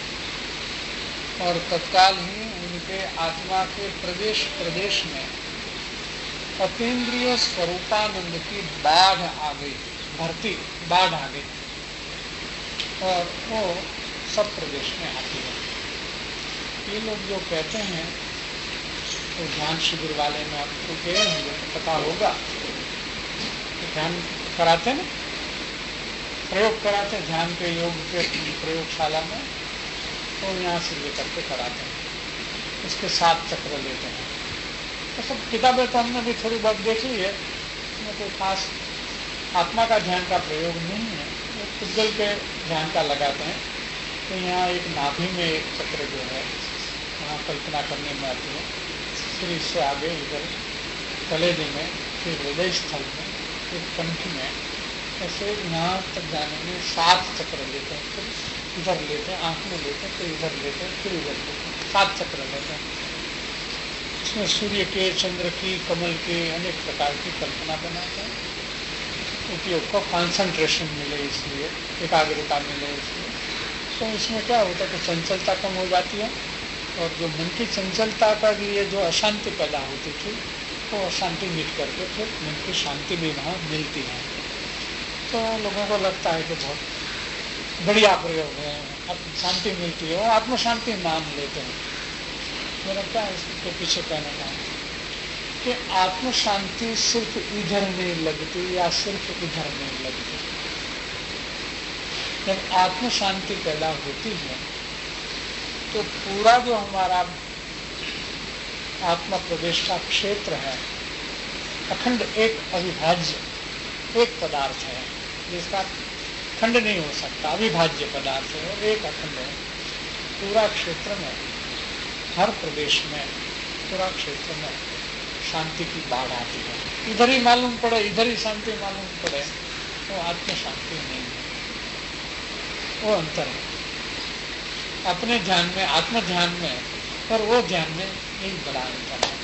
और तत्काल ही उनके आत्मा के प्रदेश प्रदेश में अतीन्द्रिय स्वरूपानंद की बाढ़ आ गई, भरती बाढ़ आ गई और वो सब प्रदेश में आती है। ये लोग जो कहते हैं तो ध्यान शिविर वाले में आपको गए होंगे तो पता होगा, ध्यान कराते ना, प्रयोग कराते ध्यान के योग के प्रयोगशाला में, तो यहाँ से लेकर के कराते हैं। इसके 7 चक्र लेते हैं। तो सब किताबें तो हमने भी थोड़ी बहुत देखी है, इसमें कोई खास आत्मा का ध्यान का प्रयोग नहीं है, पुद्गल के ध्यान का लगाते हैं। तो यहाँ एक नाभि में एक चक्र जो है वहाँ कल्पना करने में आती है, फिर इससे आगे इधर कलेजे में, फिर हृदय स्थल में, फिर कंठ में, ऐसे यहाँ तक जाने में 7 चक्र लेते हैं। फिर इधर लेते हैं, आँख में लेते हैं, फिर इधर लेते हैं, फिर इधर लेते हैं, 7 चक्र लेते हैं। इसमें सूर्य के, चंद्र की, कमल के अनेक प्रकार की कल्पना बनाते हैं। उपयोग को कंसंट्रेशन मिले इसलिए, एकाग्रता मिले इसलिए। तो इसमें क्या होता है कि चंचलता कम हो जाती है और जो मन की चंचलता का लिए जो अशांति पैदा होती थी वो अशांति मिट करके फिर मन की शांति भी वहाँ मिलती है। तो लोगों को लगता है कि बहुत बढ़िया प्रयोग है, अब शांति मिलती है, वो आत्म शांति मान लेते हैं। मेरा क्या है इसके पीछे कहना चाहूँगा कि आत्म शांति सिर्फ इधर नहीं लगती या सिर्फ इधर नहीं लगती। जब आत्म शांति पैदा होती है तो पूरा जो हमारा आत्मा प्रदेश का क्षेत्र है अखंड एक अविभाज्य एक पदार्थ है, जिसका खंड नहीं हो सकता, अविभाज्य पदार्थ है, एक अखंड है। पूरा क्षेत्र में, हर प्रदेश में, पूरा क्षेत्र में शांति की बाढ़ आती है। इधर ही मालूम पड़े, इधर ही शांति मालूम पड़े, वो आत्म शांति नहीं है, वो अंतर है। अपने ध्यान में, आत्म ध्यान में और वो ध्यान में यही बड़ा अंतर है।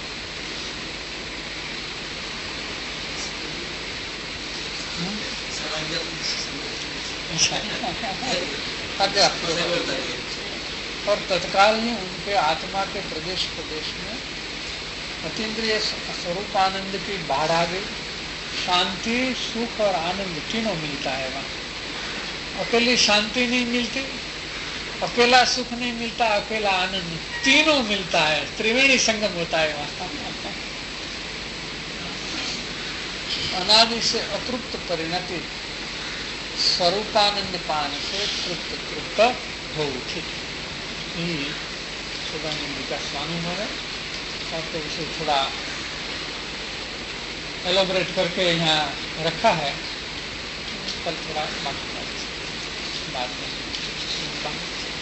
और तत्काल ही उनके आत्मा के प्रदेश प्रदेश में अतीन्द्रिय स्वरूपानंद की बाढ़ आ गई। शांति, सुख और आनंद तीनों मिलता है वहाँ। अकेली शांति नहीं मिलती अकेला सुख नहीं मिलता, अकेला आनंद, तीनों मिलता है, त्रिवेणी संगम होता है वहां। अनादि से अतृप्त परिणति, स्वरूपानंद पान से तृप्त तृप्त हो उठी। यही सदानंद जी का स्वानुभव है। और तो इसे थोड़ा एलोबरेट करके यहाँ रखा है। कल थोड़ा बात में